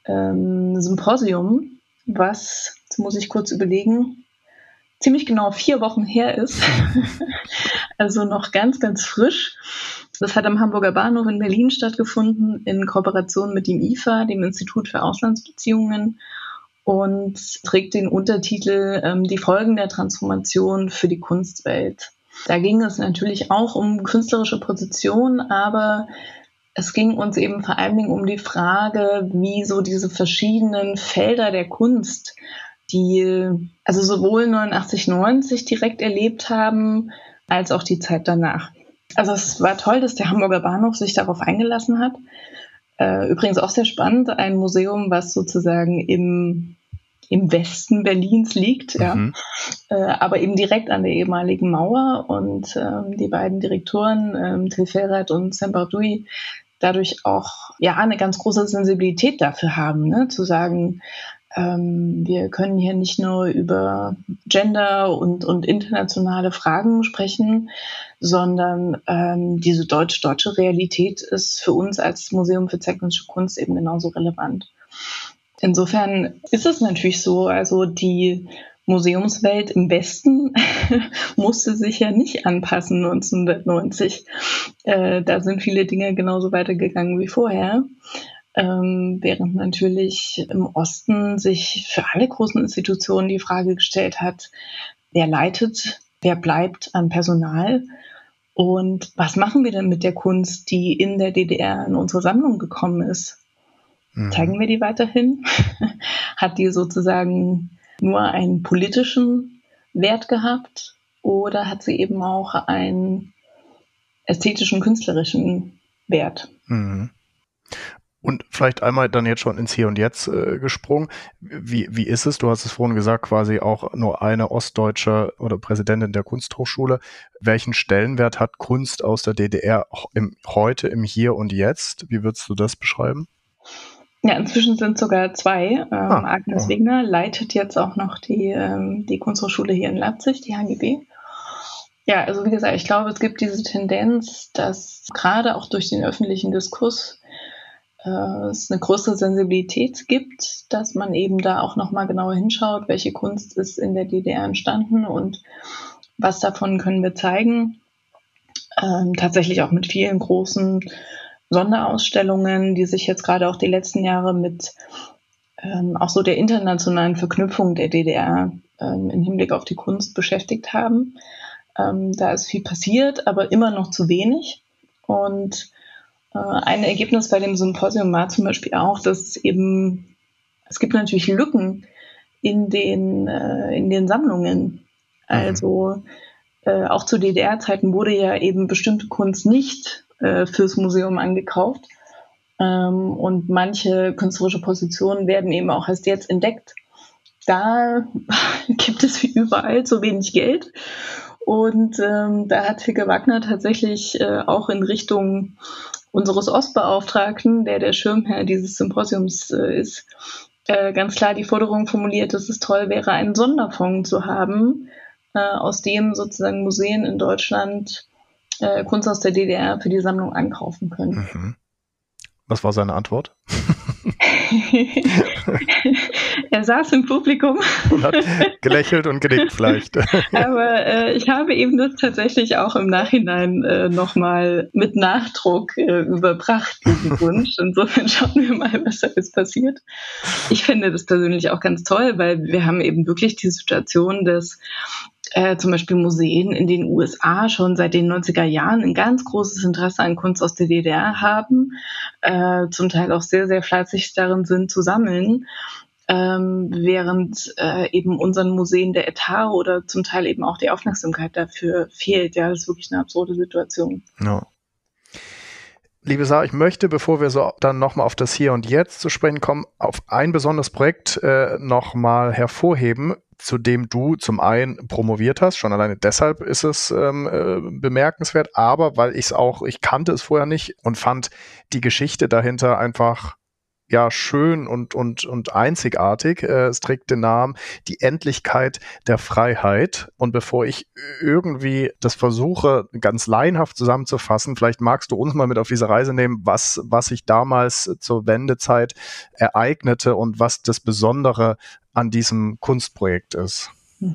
Symposium, was, jetzt muss ich kurz überlegen, ziemlich genau 4 Wochen her ist. Also noch ganz, ganz frisch. Das hat am Hamburger Bahnhof in Berlin stattgefunden, in Kooperation mit dem IFA, dem Institut für Auslandsbeziehungen, und trägt den Untertitel Die Folgen der Transformation für die Kunstwelt. Da ging es natürlich auch um künstlerische Position, aber es ging uns eben vor allen Dingen um die Frage, wie so diese verschiedenen Felder der Kunst, die also sowohl 89, 90 direkt erlebt haben, als auch die Zeit danach. Also es war toll, dass der Hamburger Bahnhof sich darauf eingelassen hat. Übrigens auch sehr spannend, ein Museum, was sozusagen im Westen Berlins liegt, ja, aber eben direkt an der ehemaligen Mauer, und die beiden Direktoren, Till Felrath und Sam Bardui, dadurch auch eine ganz große Sensibilität dafür haben, ne, zu sagen, wir können hier nicht nur über Gender und internationale Fragen sprechen, sondern diese deutsche Realität ist für uns als Museum für zeitgenössische Kunst eben genauso relevant. Insofern ist es natürlich so, also die Museumswelt im Westen musste sich ja nicht anpassen 1990. Da sind viele Dinge genauso weitergegangen wie vorher. Während natürlich im Osten sich für alle großen Institutionen die Frage gestellt hat, wer leitet, wer bleibt an Personal und was machen wir denn mit der Kunst, die in der DDR in unsere Sammlung gekommen ist? Zeigen wir die weiterhin? Hat die sozusagen nur einen politischen Wert gehabt oder hat sie eben auch einen ästhetischen, künstlerischen Wert? Und vielleicht einmal dann jetzt schon ins Hier und Jetzt gesprungen. Wie ist es? Du hast es vorhin gesagt, quasi auch nur eine Ostdeutsche oder Präsidentin der Kunsthochschule. Welchen Stellenwert hat Kunst aus der DDR heute im Hier und Jetzt? Wie würdest du das beschreiben? Ja, inzwischen sind sogar 2. Agnes Wegner leitet jetzt auch noch die Kunsthochschule hier in Leipzig, die HGB. Ja, also wie gesagt, ich glaube, es gibt diese Tendenz, dass gerade auch durch den öffentlichen Diskurs es eine größere Sensibilität gibt, dass man eben da auch nochmal genauer hinschaut, welche Kunst ist in der DDR entstanden und was davon können wir zeigen. Tatsächlich auch mit vielen großen Sonderausstellungen, die sich jetzt gerade auch die letzten Jahre mit auch so der internationalen Verknüpfung der DDR im Hinblick auf die Kunst beschäftigt haben. Da ist viel passiert, aber immer noch zu wenig. Und ein Ergebnis bei dem Symposium war zum Beispiel auch, dass es gibt natürlich Lücken in den Sammlungen. Also auch zu DDR-Zeiten wurde ja eben bestimmte Kunst nicht fürs Museum angekauft. Und manche künstlerische Positionen werden eben auch erst jetzt entdeckt. Da gibt es wie überall zu wenig Geld. Und da hat Hilke Wagner tatsächlich auch in Richtung unseres Ostbeauftragten, der Schirmherr dieses Symposiums ist, ganz klar die Forderung formuliert, dass es toll wäre, einen Sonderfonds zu haben, aus dem sozusagen Museen in Deutschland Kunst aus der DDR für die Sammlung einkaufen können. Mhm. Was war seine Antwort? Er saß im Publikum und hat gelächelt und genickt vielleicht. Aber ich habe eben das tatsächlich auch im Nachhinein nochmal mit Nachdruck überbracht, diesen Wunsch. Insofern schauen wir mal, was da jetzt passiert. Ich finde das persönlich auch ganz toll, weil wir haben eben wirklich die Situation, dass zum Beispiel Museen in den USA schon seit den 90er Jahren ein ganz großes Interesse an Kunst aus der DDR haben, zum Teil auch sehr, sehr fleißig darin sind zu sammeln, während eben unseren Museen der Etat oder zum Teil eben auch die Aufmerksamkeit dafür fehlt. Ja, das ist wirklich eine absurde Situation. Ja. Liebe Sarah, ich möchte, bevor wir so dann nochmal auf das Hier und Jetzt zu sprechen kommen, auf ein besonderes Projekt nochmal hervorheben, zu dem du zum einen promoviert hast. Schon alleine deshalb ist es bemerkenswert, aber weil ich kannte es vorher nicht und fand die Geschichte dahinter einfach schön und einzigartig. Es trägt den Namen Die Endlichkeit der Freiheit. Und bevor ich irgendwie das versuche, ganz laienhaft zusammenzufassen, vielleicht magst du uns mal mit auf diese Reise nehmen, was sich damals zur Wendezeit ereignete und was das Besondere an diesem Kunstprojekt ist.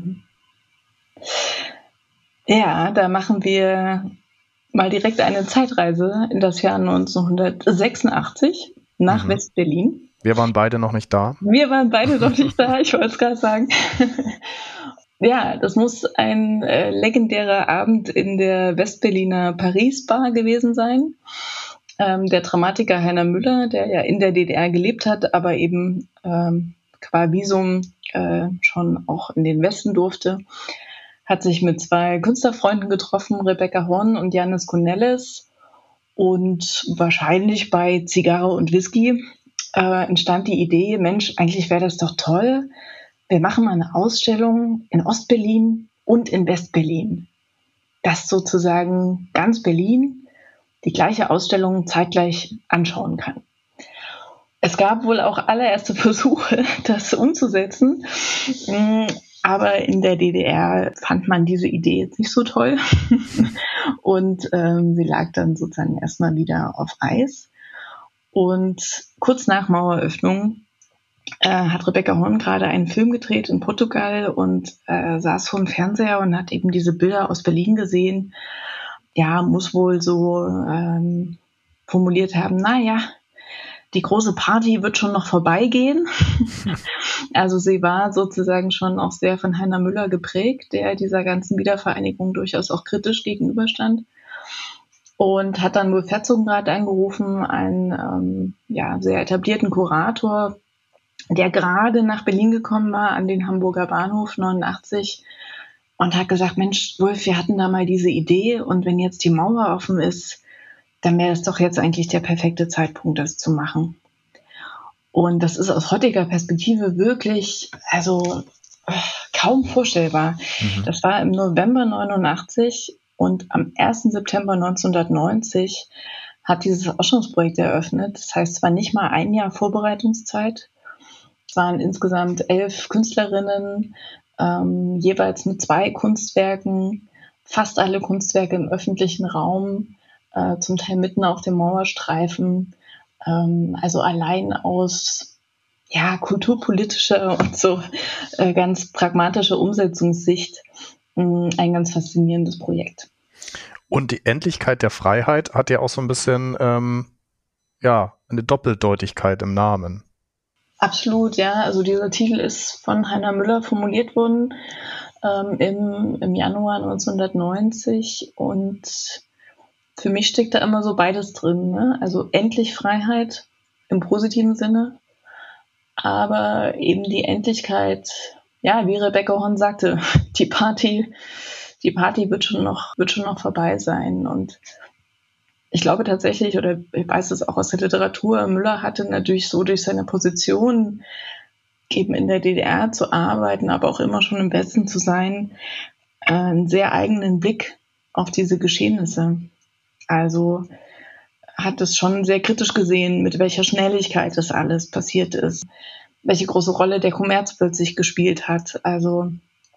Ja, da machen wir mal direkt eine Zeitreise in das Jahr 1986. Nach West-Berlin. Wir waren beide noch nicht da. Ich wollte es gerade sagen. Ja, das muss ein legendärer Abend in der West-Berliner Paris-Bar gewesen sein. Der Dramatiker Heiner Müller, der ja in der DDR gelebt hat, aber eben qua Visum schon auch in den Westen durfte, hat sich mit zwei Künstlerfreunden getroffen, Rebecca Horn und Janis Kounellis. Und wahrscheinlich bei Zigarre und Whisky entstand die Idee, Mensch, eigentlich wäre das doch toll. Wir machen mal eine Ausstellung in Ostberlin und in Westberlin. Dass sozusagen ganz Berlin die gleiche Ausstellung zeitgleich anschauen kann. Es gab wohl auch allererste Versuche, das umzusetzen. Aber in der DDR fand man diese Idee jetzt nicht so toll und sie lag dann sozusagen erstmal wieder auf Eis. Und kurz nach Maueröffnung hat Rebecca Horn gerade einen Film gedreht in Portugal und saß vor dem Fernseher und hat eben diese Bilder aus Berlin gesehen. Ja, muss wohl so formuliert haben, naja, die große Party wird schon noch vorbeigehen. Also sie war sozusagen schon auch sehr von Heiner Müller geprägt, der dieser ganzen Wiedervereinigung durchaus auch kritisch gegenüberstand. Und hat dann wohl Verzogenrat angerufen, einen sehr etablierten Kurator, der gerade nach Berlin gekommen war, an den Hamburger Bahnhof 89 und hat gesagt, Mensch, Wolf, wir hatten da mal diese Idee und wenn jetzt die Mauer offen ist, dann wäre es doch jetzt eigentlich der perfekte Zeitpunkt, das zu machen. Und das ist aus heutiger Perspektive wirklich, kaum vorstellbar. Das war im November 89 und am 1. September 1990 hat dieses Ausstellungsprojekt eröffnet. Das heißt, es war nicht mal ein Jahr Vorbereitungszeit. Es waren insgesamt 11 Künstlerinnen, jeweils mit 2 Kunstwerken fast alle Kunstwerke im öffentlichen Raum, zum Teil mitten auf dem Mauerstreifen. Also allein aus kulturpolitischer und so ganz pragmatischer Umsetzungssicht ein ganz faszinierendes Projekt. Und die Endlichkeit der Freiheit hat ja auch so ein bisschen eine Doppeldeutigkeit im Namen. Absolut, ja. Also dieser Titel ist von Heiner Müller formuliert worden im Januar 1990 und für mich steckt da immer so beides drin, ne? Also endlich Freiheit im positiven Sinne, aber eben die Endlichkeit, ja, wie Rebecca Horn sagte, die Party wird schon noch vorbei sein. Und ich glaube tatsächlich, oder ich weiß es auch aus der Literatur, Müller hatte natürlich so durch seine Position, eben in der DDR zu arbeiten, aber auch immer schon im Westen zu sein, einen sehr eigenen Blick auf diese Geschehnisse. Also hat es schon sehr kritisch gesehen, mit welcher Schnelligkeit das alles passiert ist, welche große Rolle der Kommerz plötzlich gespielt hat. Also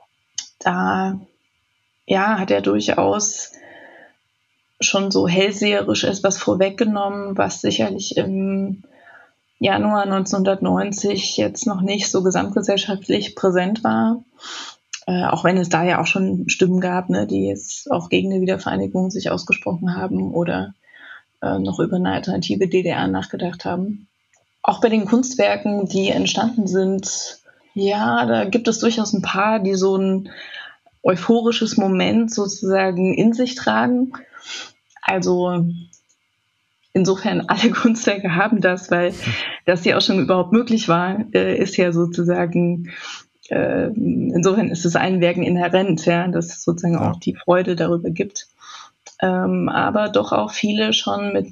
da hat er durchaus schon so hellseherisch etwas vorweggenommen, was sicherlich im Januar 1990 jetzt noch nicht so gesamtgesellschaftlich präsent war. Auch wenn es da ja auch schon Stimmen gab, ne, die jetzt auch gegen eine Wiedervereinigung sich ausgesprochen haben oder noch über eine alternative DDR nachgedacht haben. Auch bei den Kunstwerken, die entstanden sind, ja, da gibt es durchaus ein paar, die so ein euphorisches Moment sozusagen in sich tragen. Also insofern alle Kunstwerke haben das, weil das ja auch schon überhaupt möglich war, ist ja sozusagen, insofern ist es allen Werken inhärent, ja, dass es sozusagen auch die Freude darüber gibt. Aber doch auch viele schon mit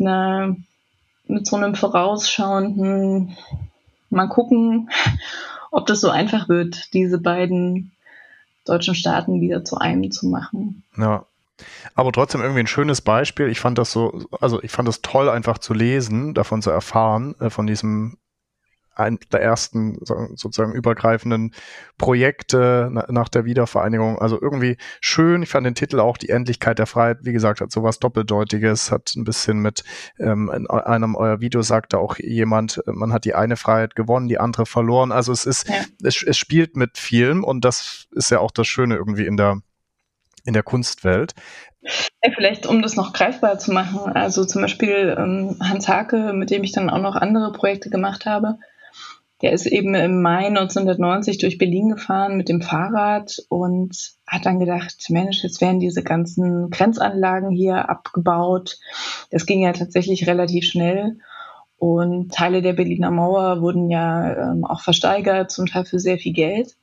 so einem vorausschauenden, mal gucken, ob das so einfach wird, diese beiden deutschen Staaten wieder zu einem zu machen. Ja. Aber trotzdem irgendwie ein schönes Beispiel. Ich fand das toll, einfach zu lesen, davon zu erfahren, von diesem der ersten sozusagen übergreifenden Projekte nach der Wiedervereinigung. Also irgendwie schön. Ich fand den Titel auch Die Endlichkeit der Freiheit. Wie gesagt, hat sowas Doppeldeutiges, hat ein bisschen mit in einem eurer Videos sagte auch jemand, man hat die eine Freiheit gewonnen, die andere verloren. Also es spielt mit vielem und das ist ja auch das Schöne irgendwie in der Kunstwelt. Ja, vielleicht, um das noch greifbar zu machen, also zum Beispiel Hans Hake, mit dem ich dann auch noch andere Projekte gemacht habe, der ist eben im Mai 1990 durch Berlin gefahren mit dem Fahrrad und hat dann gedacht, Mensch, jetzt werden diese ganzen Grenzanlagen hier abgebaut. Das ging ja tatsächlich relativ schnell und Teile der Berliner Mauer wurden ja auch versteigert, zum Teil für sehr viel Geld.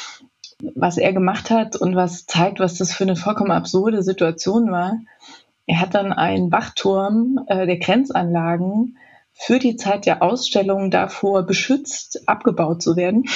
Was er gemacht hat und was zeigt, was das für eine vollkommen absurde Situation war. Er hat dann einen Wachturm der Grenzanlagen für die Zeit der Ausstellung davor beschützt, abgebaut zu werden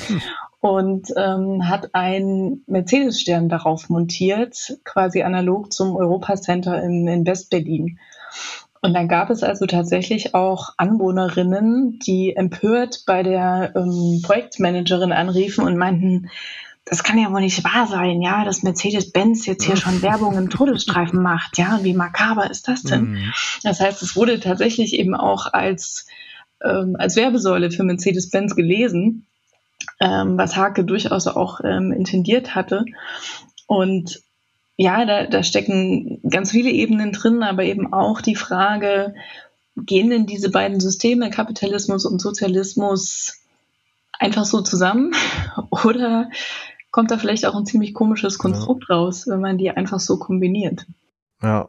und hat einen Mercedes-Stern darauf montiert, quasi analog zum Europacenter in West-Berlin. Und dann gab es also tatsächlich auch Anwohnerinnen, die empört bei der Projektmanagerin anriefen und meinten, das kann ja wohl nicht wahr sein, ja, dass Mercedes-Benz jetzt hier schon Werbung im Todesstreifen macht, ja, wie makaber ist das denn? Das heißt, es wurde tatsächlich eben auch als Werbesäule für Mercedes-Benz gelesen, was Hake durchaus auch intendiert hatte. Und ja, da stecken ganz viele Ebenen drin, aber eben auch die Frage, gehen denn diese beiden Systeme, Kapitalismus und Sozialismus, einfach so zusammen oder kommt da vielleicht auch ein ziemlich komisches Konstrukt raus, wenn man die einfach so kombiniert. Ja,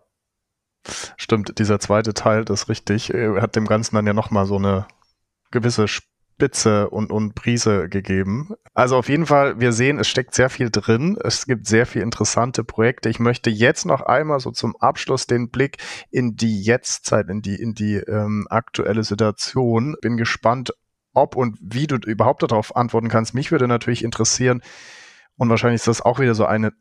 stimmt. Dieser zweite Teil, das ist richtig, hat dem Ganzen dann ja nochmal so eine gewisse Spitze und Prise gegeben. Also auf jeden Fall, wir sehen, es steckt sehr viel drin. Es gibt sehr viele interessante Projekte. Ich möchte jetzt noch einmal so zum Abschluss den Blick in die Jetztzeit, in die aktuelle Situation. Bin gespannt, ob und wie du überhaupt darauf antworten kannst. Mich würde natürlich interessieren, und wahrscheinlich ist das auch wieder so eine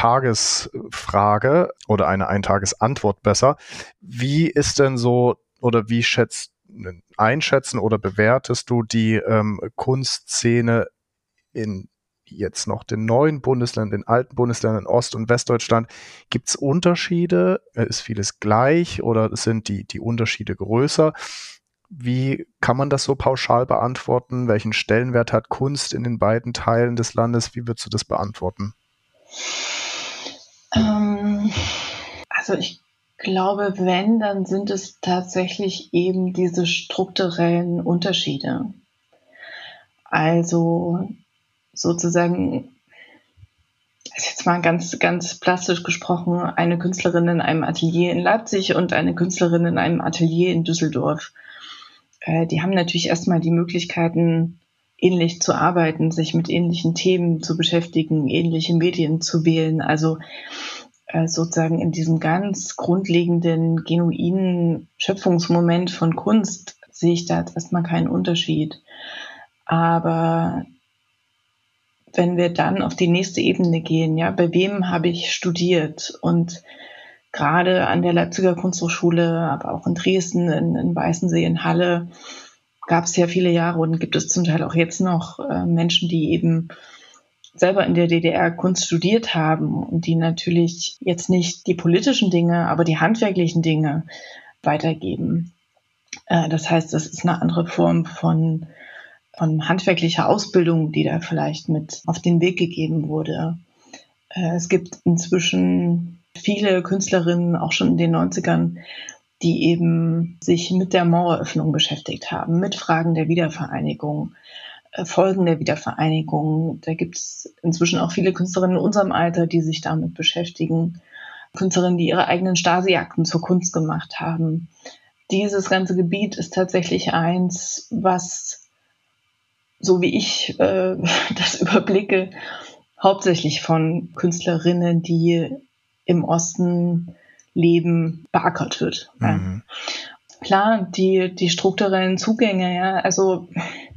Eintagesfrage oder eine Eintagesantwort besser. Wie ist denn so, oder wie einschätzen oder bewertest du die Kunstszene in jetzt noch den neuen Bundesländern, den alten Bundesländern Ost- und Westdeutschland? Gibt es Unterschiede? Ist vieles gleich oder sind die Unterschiede größer? Wie kann man das so pauschal beantworten? Welchen Stellenwert hat Kunst in den beiden Teilen des Landes? Wie würdest du das beantworten? Also ich glaube, wenn, dann sind es tatsächlich eben diese strukturellen Unterschiede. Also sozusagen, jetzt mal ganz, ganz plastisch gesprochen, eine Künstlerin in einem Atelier in Leipzig und eine Künstlerin in einem Atelier in Düsseldorf. Die haben natürlich erstmal die Möglichkeiten, ähnlich zu arbeiten, sich mit ähnlichen Themen zu beschäftigen, ähnliche Medien zu wählen. Also sozusagen in diesem ganz grundlegenden, genuinen Schöpfungsmoment von Kunst sehe ich da jetzt erstmal keinen Unterschied. Aber wenn wir dann auf die nächste Ebene gehen, ja, bei wem habe ich studiert? Und gerade an der Leipziger Kunsthochschule, aber auch in Dresden, in Weißensee, in Halle, gab es ja viele Jahre und gibt es zum Teil auch jetzt noch Menschen, die eben selber in der DDR Kunst studiert haben und die natürlich jetzt nicht die politischen Dinge, aber die handwerklichen Dinge weitergeben. Das heißt, das ist eine andere Form von handwerklicher Ausbildung, die da vielleicht mit auf den Weg gegeben wurde. Es gibt inzwischen viele Künstlerinnen, auch schon in den 90ern, die eben sich mit der Maueröffnung beschäftigt haben, mit Fragen der Wiedervereinigung, Folgen der Wiedervereinigung. Da gibt es inzwischen auch viele Künstlerinnen in unserem Alter, die sich damit beschäftigen. Künstlerinnen, die ihre eigenen Stasi-Akten zur Kunst gemacht haben. Dieses ganze Gebiet ist tatsächlich eins, was, so wie ich das überblicke, hauptsächlich von Künstlerinnen, die im Osten leben, beackert wird. Mhm. Ja. Klar, die strukturellen Zugänge, ja, also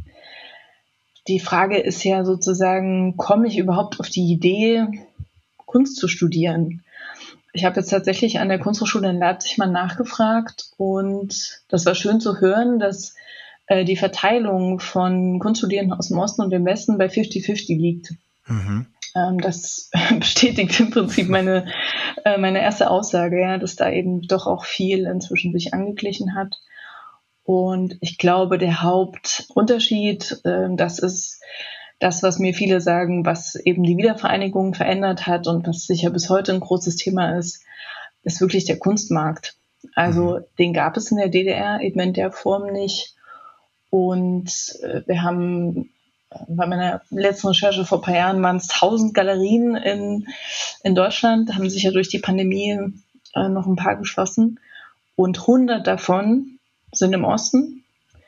die Frage ist ja sozusagen, komme ich überhaupt auf die Idee, Kunst zu studieren? Ich habe jetzt tatsächlich an der Kunsthochschule in Leipzig mal nachgefragt und das war schön zu hören, dass die Verteilung von Kunststudierenden aus dem Osten und dem Westen bei 50-50 liegt. Mhm. Das bestätigt im Prinzip meine erste Aussage, ja, dass da eben doch auch viel inzwischen sich angeglichen hat. Und ich glaube, der Hauptunterschied, das ist das, was mir viele sagen, was eben die Wiedervereinigung verändert hat und was sicher bis heute ein großes Thema ist wirklich der Kunstmarkt. Also den gab es in der DDR eben in der Form nicht. Und wir haben bei meiner letzten Recherche vor ein paar Jahren waren es 1000 Galerien in Deutschland, haben sich ja durch die Pandemie noch ein paar geschlossen. Und 100 davon sind im Osten.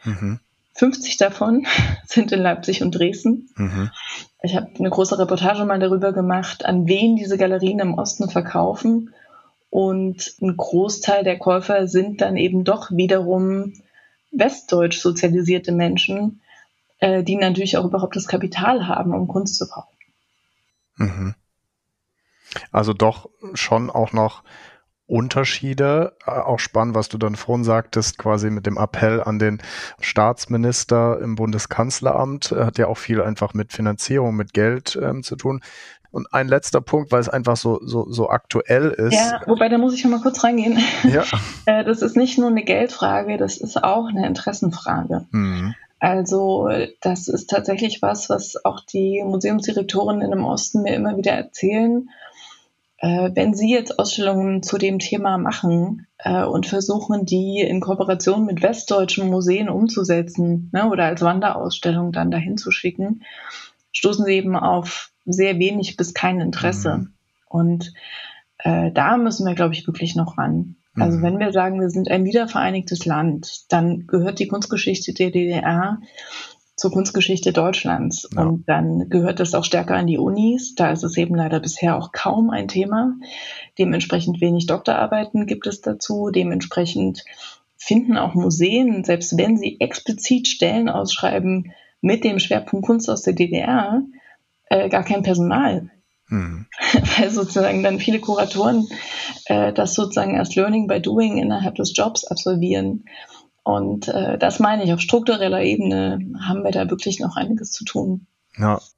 50 davon sind in Leipzig und Dresden. Ich habe eine große Reportage mal darüber gemacht, an wen diese Galerien im Osten verkaufen. Und ein Großteil der Käufer sind dann eben doch wiederum westdeutsch sozialisierte Menschen, die natürlich auch überhaupt das Kapital haben, um Kunst zu kaufen. Also doch schon auch noch Unterschiede, auch spannend, was du dann vorhin sagtest, quasi mit dem Appell an den Staatsminister im Bundeskanzleramt, hat ja auch viel einfach mit Finanzierung, mit Geld zu tun. Und ein letzter Punkt, weil es einfach so aktuell ist. Ja, wobei, da muss ich schon mal kurz reingehen. Ja. Das ist nicht nur eine Geldfrage, das ist auch eine Interessenfrage. Also das ist tatsächlich was auch die Museumsdirektorinnen im Osten mir immer wieder erzählen. Wenn Sie jetzt Ausstellungen zu dem Thema machen und versuchen, die in Kooperation mit westdeutschen Museen umzusetzen, ne, oder als Wanderausstellung dann dahin zu schicken, stoßen Sie eben auf sehr wenig bis kein Interesse. Und da müssen wir, glaube ich, wirklich noch ran. Also wenn wir sagen, wir sind ein wiedervereinigtes Land, dann gehört die Kunstgeschichte der DDR zur Kunstgeschichte Deutschlands. Ja. Und dann gehört das auch stärker an die Unis. Da ist es eben leider bisher auch kaum ein Thema. Dementsprechend wenig Doktorarbeiten gibt es dazu. Dementsprechend finden auch Museen, selbst wenn sie explizit Stellen ausschreiben mit dem Schwerpunkt Kunst aus der DDR, gar kein Personal. Weil sozusagen dann viele Kuratoren das sozusagen als Learning by Doing innerhalb des Jobs absolvieren. Und das meine ich, auf struktureller Ebene haben wir da wirklich noch einiges zu tun. Ja,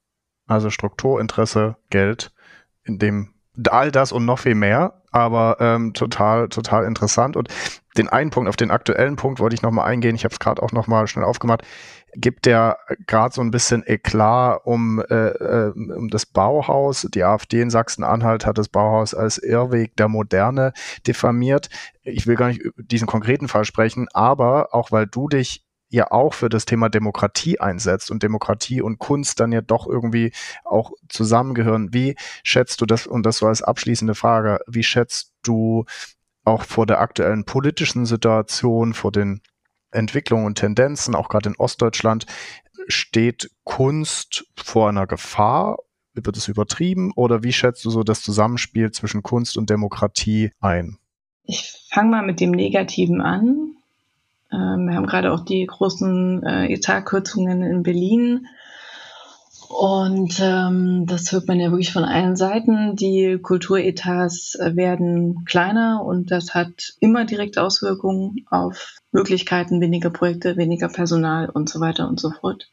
Also Strukturinteresse, Geld, in dem all das und noch viel mehr, aber total interessant. Und den einen Punkt, auf den aktuellen Punkt wollte ich nochmal eingehen, ich habe es gerade auch nochmal schnell aufgemacht, gibt der gerade so ein bisschen Eklat um das Bauhaus. Die AfD in Sachsen-Anhalt hat das Bauhaus als Irrweg der Moderne diffamiert. Ich will gar nicht über diesen konkreten Fall sprechen, aber auch weil du dich ja auch für das Thema Demokratie einsetzt und Demokratie und Kunst dann ja doch irgendwie auch zusammengehören. Wie schätzt du das, und das so als abschließende Frage, wie schätzt du auch vor der aktuellen politischen Situation, vor den Entwicklungen und Tendenzen, auch gerade in Ostdeutschland, steht Kunst vor einer Gefahr? Wird es übertrieben? Oder wie schätzt du so das Zusammenspiel zwischen Kunst und Demokratie ein? Ich fange mal mit dem Negativen an. Wir haben gerade auch die großen Etatkürzungen in Berlin. Und das hört man ja wirklich von allen Seiten. Die Kulturetats werden kleiner und das hat immer direkte Auswirkungen auf Möglichkeiten, weniger Projekte, weniger Personal und so weiter und so fort.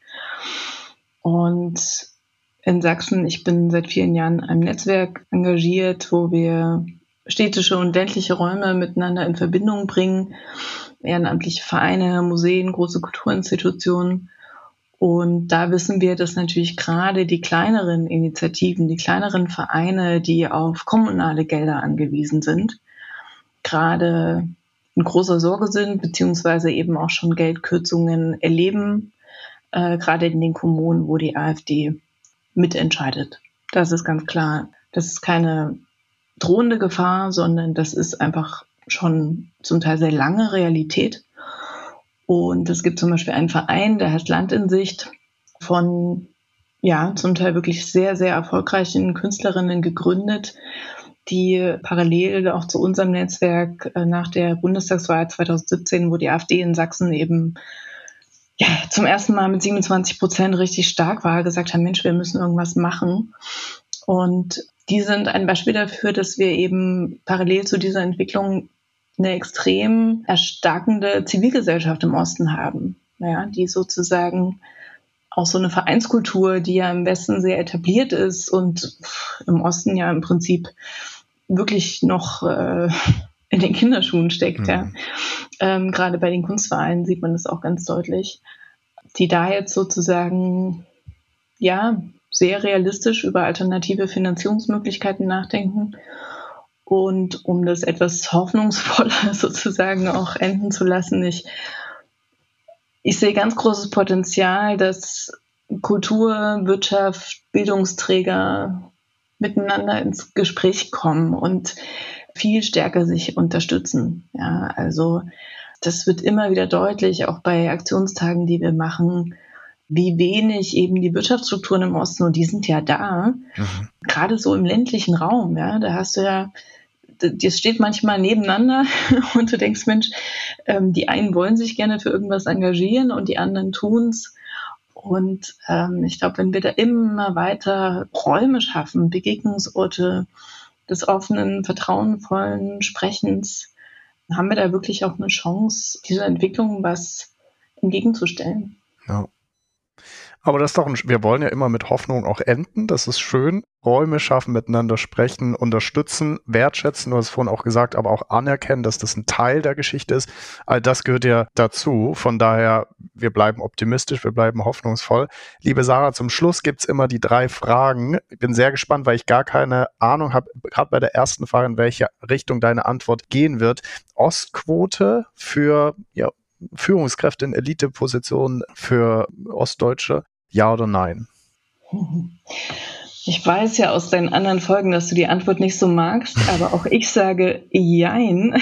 Und in Sachsen, ich bin seit vielen Jahren in einem Netzwerk engagiert, wo wir städtische und ländliche Räume miteinander in Verbindung bringen, ehrenamtliche Vereine, Museen, große Kulturinstitutionen. Und da wissen wir, dass natürlich gerade die kleineren Initiativen, die kleineren Vereine, die auf kommunale Gelder angewiesen sind, gerade in großer Sorge sind, beziehungsweise eben auch schon Geldkürzungen erleben, gerade in den Kommunen, wo die AfD mitentscheidet. Das ist ganz klar. Das ist keine drohende Gefahr, sondern das ist einfach schon zum Teil sehr lange Realität. Und es gibt zum Beispiel einen Verein, der heißt Land in Sicht, von zum Teil wirklich sehr, sehr erfolgreichen Künstlerinnen gegründet, die parallel auch zu unserem Netzwerk nach der Bundestagswahl 2017, wo die AfD in Sachsen eben zum ersten Mal mit 27% richtig stark war, gesagt haben, Mensch, wir müssen irgendwas machen. Und die sind ein Beispiel dafür, dass wir eben parallel zu dieser Entwicklung eine extrem erstarkende Zivilgesellschaft im Osten haben, die sozusagen auch so eine Vereinskultur, die ja im Westen sehr etabliert ist und im Osten ja im Prinzip wirklich noch in den Kinderschuhen steckt. Gerade bei den Kunstvereinen sieht man das auch ganz deutlich, die da jetzt sozusagen sehr realistisch über alternative Finanzierungsmöglichkeiten nachdenken. Und um das etwas hoffnungsvoller sozusagen auch enden zu lassen, ich sehe ganz großes Potenzial, dass Kultur, Wirtschaft, Bildungsträger miteinander ins Gespräch kommen und viel stärker sich unterstützen. Also das wird immer wieder deutlich, auch bei Aktionstagen, die wir machen, wie wenig eben die Wirtschaftsstrukturen im Osten, und die sind ja da, gerade so im ländlichen Raum, da hast du das steht manchmal nebeneinander und du denkst, Mensch, die einen wollen sich gerne für irgendwas engagieren und die anderen tun's. Und ich glaube, wenn wir da immer weiter Räume schaffen, Begegnungsorte des offenen, vertrauenvollen Sprechens, haben wir da wirklich auch eine Chance, dieser Entwicklung was entgegenzustellen. Ja. Aber das ist doch wir wollen ja immer mit Hoffnung auch enden. Das ist schön. Räume schaffen, miteinander sprechen, unterstützen, wertschätzen, du hast vorhin auch gesagt, aber auch anerkennen, dass das ein Teil der Geschichte ist. All das gehört ja dazu. Von daher, wir bleiben optimistisch, wir bleiben hoffnungsvoll. Liebe Sarah, zum Schluss gibt's immer die 3 Fragen. Ich bin sehr gespannt, weil ich gar keine Ahnung habe, gerade bei der ersten Frage, in welche Richtung deine Antwort gehen wird. Ostquote für Führungskräfte in Elitepositionen für Ostdeutsche, ja oder nein? Ich weiß ja aus deinen anderen Folgen, dass du die Antwort nicht so magst, aber auch ich sage Jein.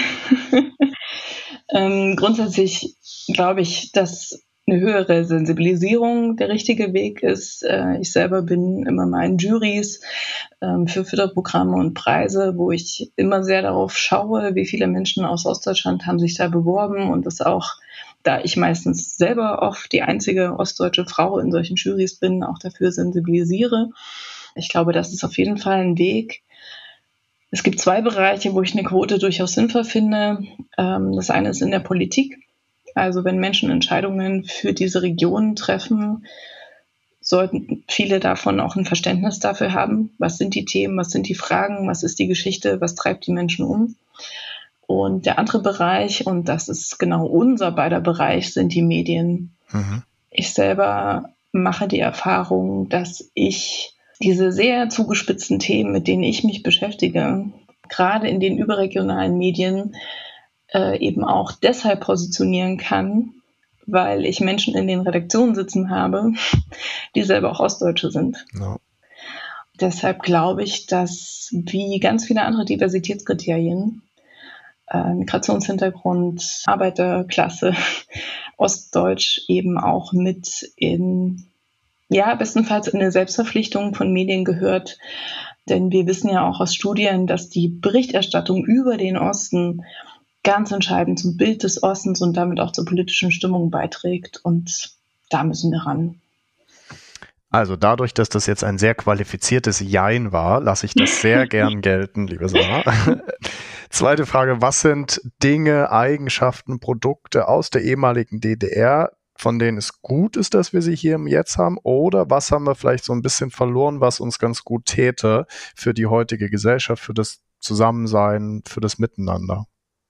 Grundsätzlich glaube ich, dass eine höhere Sensibilisierung der richtige Weg ist. Ich selber bin immer mal in Jurys für Förderprogramme und Preise, wo ich immer sehr darauf schaue, wie viele Menschen aus Ostdeutschland haben sich da beworben, und das auch, da ich meistens selber oft die einzige ostdeutsche Frau in solchen Jurys bin, auch dafür sensibilisiere. Ich glaube, das ist auf jeden Fall ein Weg. Es gibt 2 Bereiche, wo ich eine Quote durchaus sinnvoll finde. Das eine ist in der Politik. Also wenn Menschen Entscheidungen für diese Regionen treffen, sollten viele davon auch ein Verständnis dafür haben. Was sind die Themen, was sind die Fragen, was ist die Geschichte, was treibt die Menschen um? Und der andere Bereich, und das ist genau unser beider Bereich, sind die Medien. Mhm. Ich selber mache die Erfahrung, dass ich diese sehr zugespitzten Themen, mit denen ich mich beschäftige, gerade in den überregionalen Medien eben auch deshalb positionieren kann, weil ich Menschen in den Redaktionen sitzen habe, die selber auch Ostdeutsche sind. No. Deshalb glaube ich, dass wie ganz viele andere Diversitätskriterien, Migrationshintergrund, Arbeiterklasse, Ostdeutsch eben auch mit bestenfalls in der Selbstverpflichtung von Medien gehört. Denn wir wissen ja auch aus Studien, dass die Berichterstattung über den Osten ganz entscheidend zum Bild des Ostens und damit auch zur politischen Stimmung beiträgt. Und da müssen wir ran. Also dadurch, dass das jetzt ein sehr qualifiziertes Jein war, lasse ich das sehr gern gelten, liebe Sarah. Zweite Frage, was sind Dinge, Eigenschaften, Produkte aus der ehemaligen DDR, von denen es gut ist, dass wir sie hier im Jetzt haben? Oder was haben wir vielleicht so ein bisschen verloren, was uns ganz gut täte für die heutige Gesellschaft, für das Zusammensein, für das Miteinander?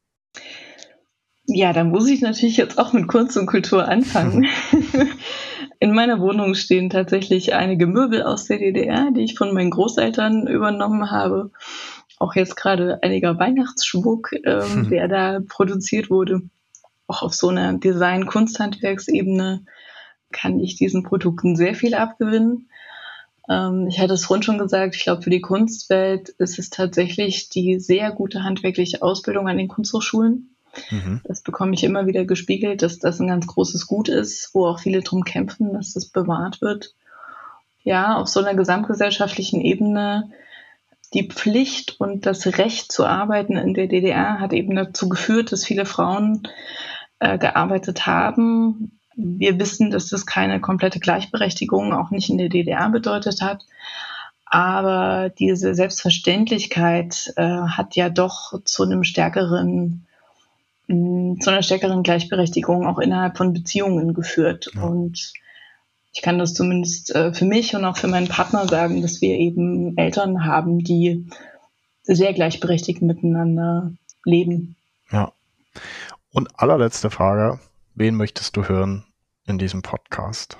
Ja, da muss ich natürlich jetzt auch mit Kunst und Kultur anfangen. In meiner Wohnung stehen tatsächlich einige Möbel aus der DDR, die ich von meinen Großeltern übernommen habe. Auch jetzt gerade einiger Weihnachtsschmuck, der da produziert wurde. Auch auf so einer Design-Kunsthandwerksebene kann ich diesen Produkten sehr viel abgewinnen. Ich hatte es vorhin schon gesagt, ich glaube, für die Kunstwelt ist es tatsächlich die sehr gute handwerkliche Ausbildung an den Kunsthochschulen. Mhm. Das bekomme ich immer wieder gespiegelt, dass das ein ganz großes Gut ist, wo auch viele drum kämpfen, dass das bewahrt wird. Ja, auf so einer gesamtgesellschaftlichen Ebene, die Pflicht und das Recht zu arbeiten in der DDR hat eben dazu geführt, dass viele Frauen gearbeitet haben. Wir wissen, dass das keine komplette Gleichberechtigung auch nicht in der DDR bedeutet hat. Aber diese Selbstverständlichkeit hat ja doch zu einer stärkeren Gleichberechtigung auch innerhalb von Beziehungen geführt. Ja. Und ich kann das zumindest für mich und auch für meinen Partner sagen, dass wir eben Eltern haben, die sehr gleichberechtigt miteinander leben. Ja. Und allerletzte Frage, wen möchtest du hören in diesem Podcast?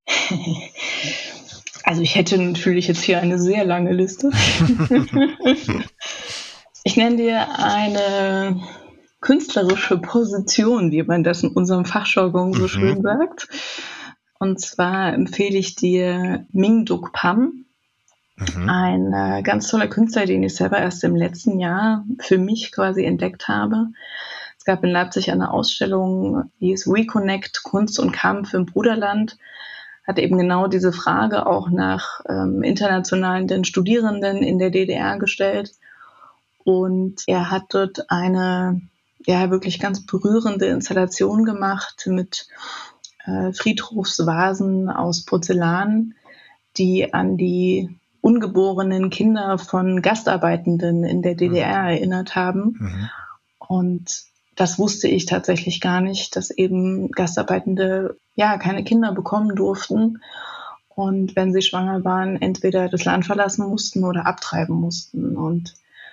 Also ich hätte natürlich jetzt hier eine sehr lange Liste. Ich nenne dir eine künstlerische Position, wie man das in unserem Fachjargon so schön sagt. Und zwar empfehle ich dir Minh Duc Pham, ein ganz toller Künstler, den ich selber erst im letzten Jahr für mich quasi entdeckt habe. Es gab in Leipzig eine Ausstellung, die hieß Reconnect, Kunst und Kampf im Bruderland, hat eben genau diese Frage auch nach internationalen Studierenden in der DDR gestellt. Und er hat dort eine wirklich ganz berührende Installation gemacht mit Friedhofsvasen aus Porzellan, die an die ungeborenen Kinder von Gastarbeitenden in der DDR erinnert haben. Mhm. Und das wusste ich tatsächlich gar nicht, dass eben Gastarbeitende keine Kinder bekommen durften und wenn sie schwanger waren, entweder das Land verlassen mussten oder abtreiben mussten. Und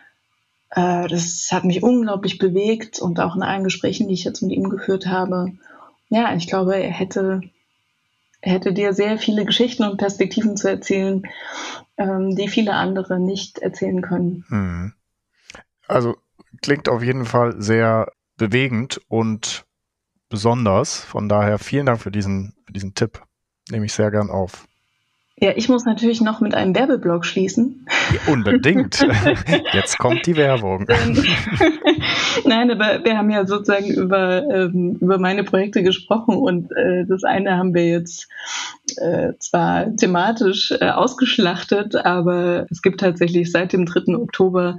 das hat mich unglaublich bewegt und auch in allen Gesprächen, die ich jetzt mit ihm geführt habe. Ja, ich glaube, er hätte dir sehr viele Geschichten und Perspektiven zu erzählen, die viele andere nicht erzählen können. Also klingt auf jeden Fall sehr bewegend und besonders. Von daher vielen Dank für diesen Tipp. Nehme ich sehr gern auf. Ja, ich muss natürlich noch mit einem Werbeblock schließen. Ja, unbedingt. Jetzt kommt die Werbung. Nein, aber wir haben ja sozusagen über meine Projekte gesprochen und das eine haben wir jetzt zwar thematisch ausgeschlachtet, aber es gibt tatsächlich seit dem 3. Oktober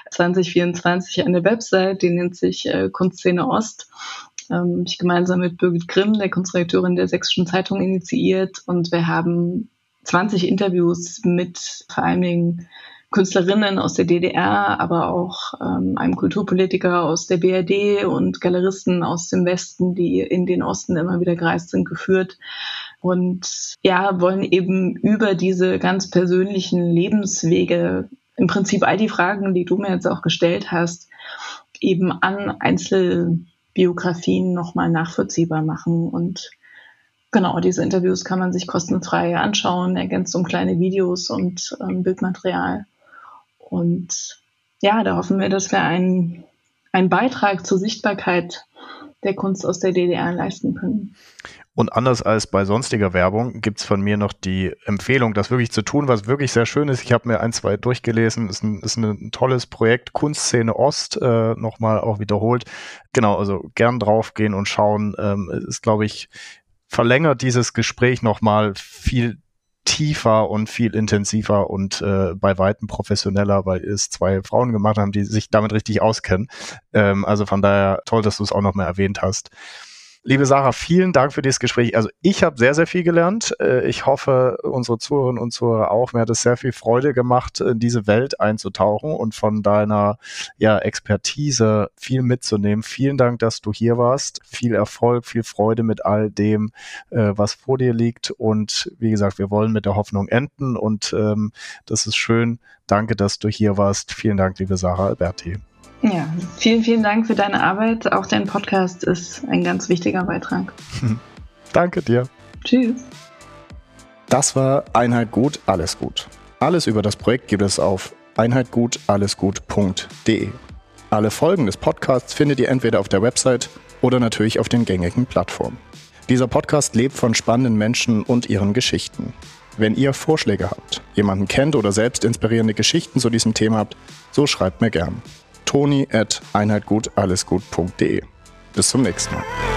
2024 eine Website, die nennt sich Kunstszene Ost. Ich gemeinsam mit Birgit Grimm, der Kunstredakteurin der Sächsischen Zeitung, initiiert und wir haben 20 Interviews mit vor allen Dingen Künstlerinnen aus der DDR, aber auch einem Kulturpolitiker aus der BRD und Galeristen aus dem Westen, die in den Osten immer wieder gereist sind, geführt. und ja, wollen eben über diese ganz persönlichen Lebenswege im Prinzip all die Fragen, die du mir jetzt auch gestellt hast, eben an Einzelbiografien nochmal nachvollziehbar machen. Und genau, diese Interviews kann man sich kostenfrei anschauen, ergänzt um kleine Videos und Bildmaterial. Und ja, da hoffen wir, dass wir einen Beitrag zur Sichtbarkeit der Kunst aus der DDR leisten können. Und anders als bei sonstiger Werbung gibt es von mir noch die Empfehlung, das wirklich zu tun, was wirklich sehr schön ist. Ich habe mir 1, 2 durchgelesen, ist ein tolles Projekt, Kunstszene Ost, nochmal auch wiederholt. Genau, also gern draufgehen und schauen. Ist, glaube ich, verlängert dieses Gespräch nochmal viel tiefer und viel intensiver und bei Weitem professioneller, weil es 2 Frauen gemacht haben, die sich damit richtig auskennen. Also von daher toll, dass du es auch noch mal erwähnt hast. Liebe Sarah, vielen Dank für dieses Gespräch. Also ich habe sehr, sehr viel gelernt. Ich hoffe, unsere Zuhörerinnen und Zuhörer auch. Mir hat es sehr viel Freude gemacht, in diese Welt einzutauchen und von deiner Expertise viel mitzunehmen. Vielen Dank, dass du hier warst. Viel Erfolg, viel Freude mit all dem, was vor dir liegt. Und wie gesagt, wir wollen mit der Hoffnung enden und das ist schön. Danke, dass du hier warst. Vielen Dank, liebe Sarah Alberti. Ja, vielen, vielen Dank für deine Arbeit. Auch dein Podcast ist ein ganz wichtiger Beitrag. Danke dir. Tschüss. Das war Einheit gut, alles gut. Alles über das Projekt gibt es auf einheitgutallesgut.de. Alle Folgen des Podcasts findet ihr entweder auf der Website oder natürlich auf den gängigen Plattformen. Dieser Podcast lebt von spannenden Menschen und ihren Geschichten. Wenn ihr Vorschläge habt, jemanden kennt oder selbst inspirierende Geschichten zu diesem Thema habt, so schreibt mir gern. Toni@einheitgutallesgut.de. Bis zum nächsten Mal.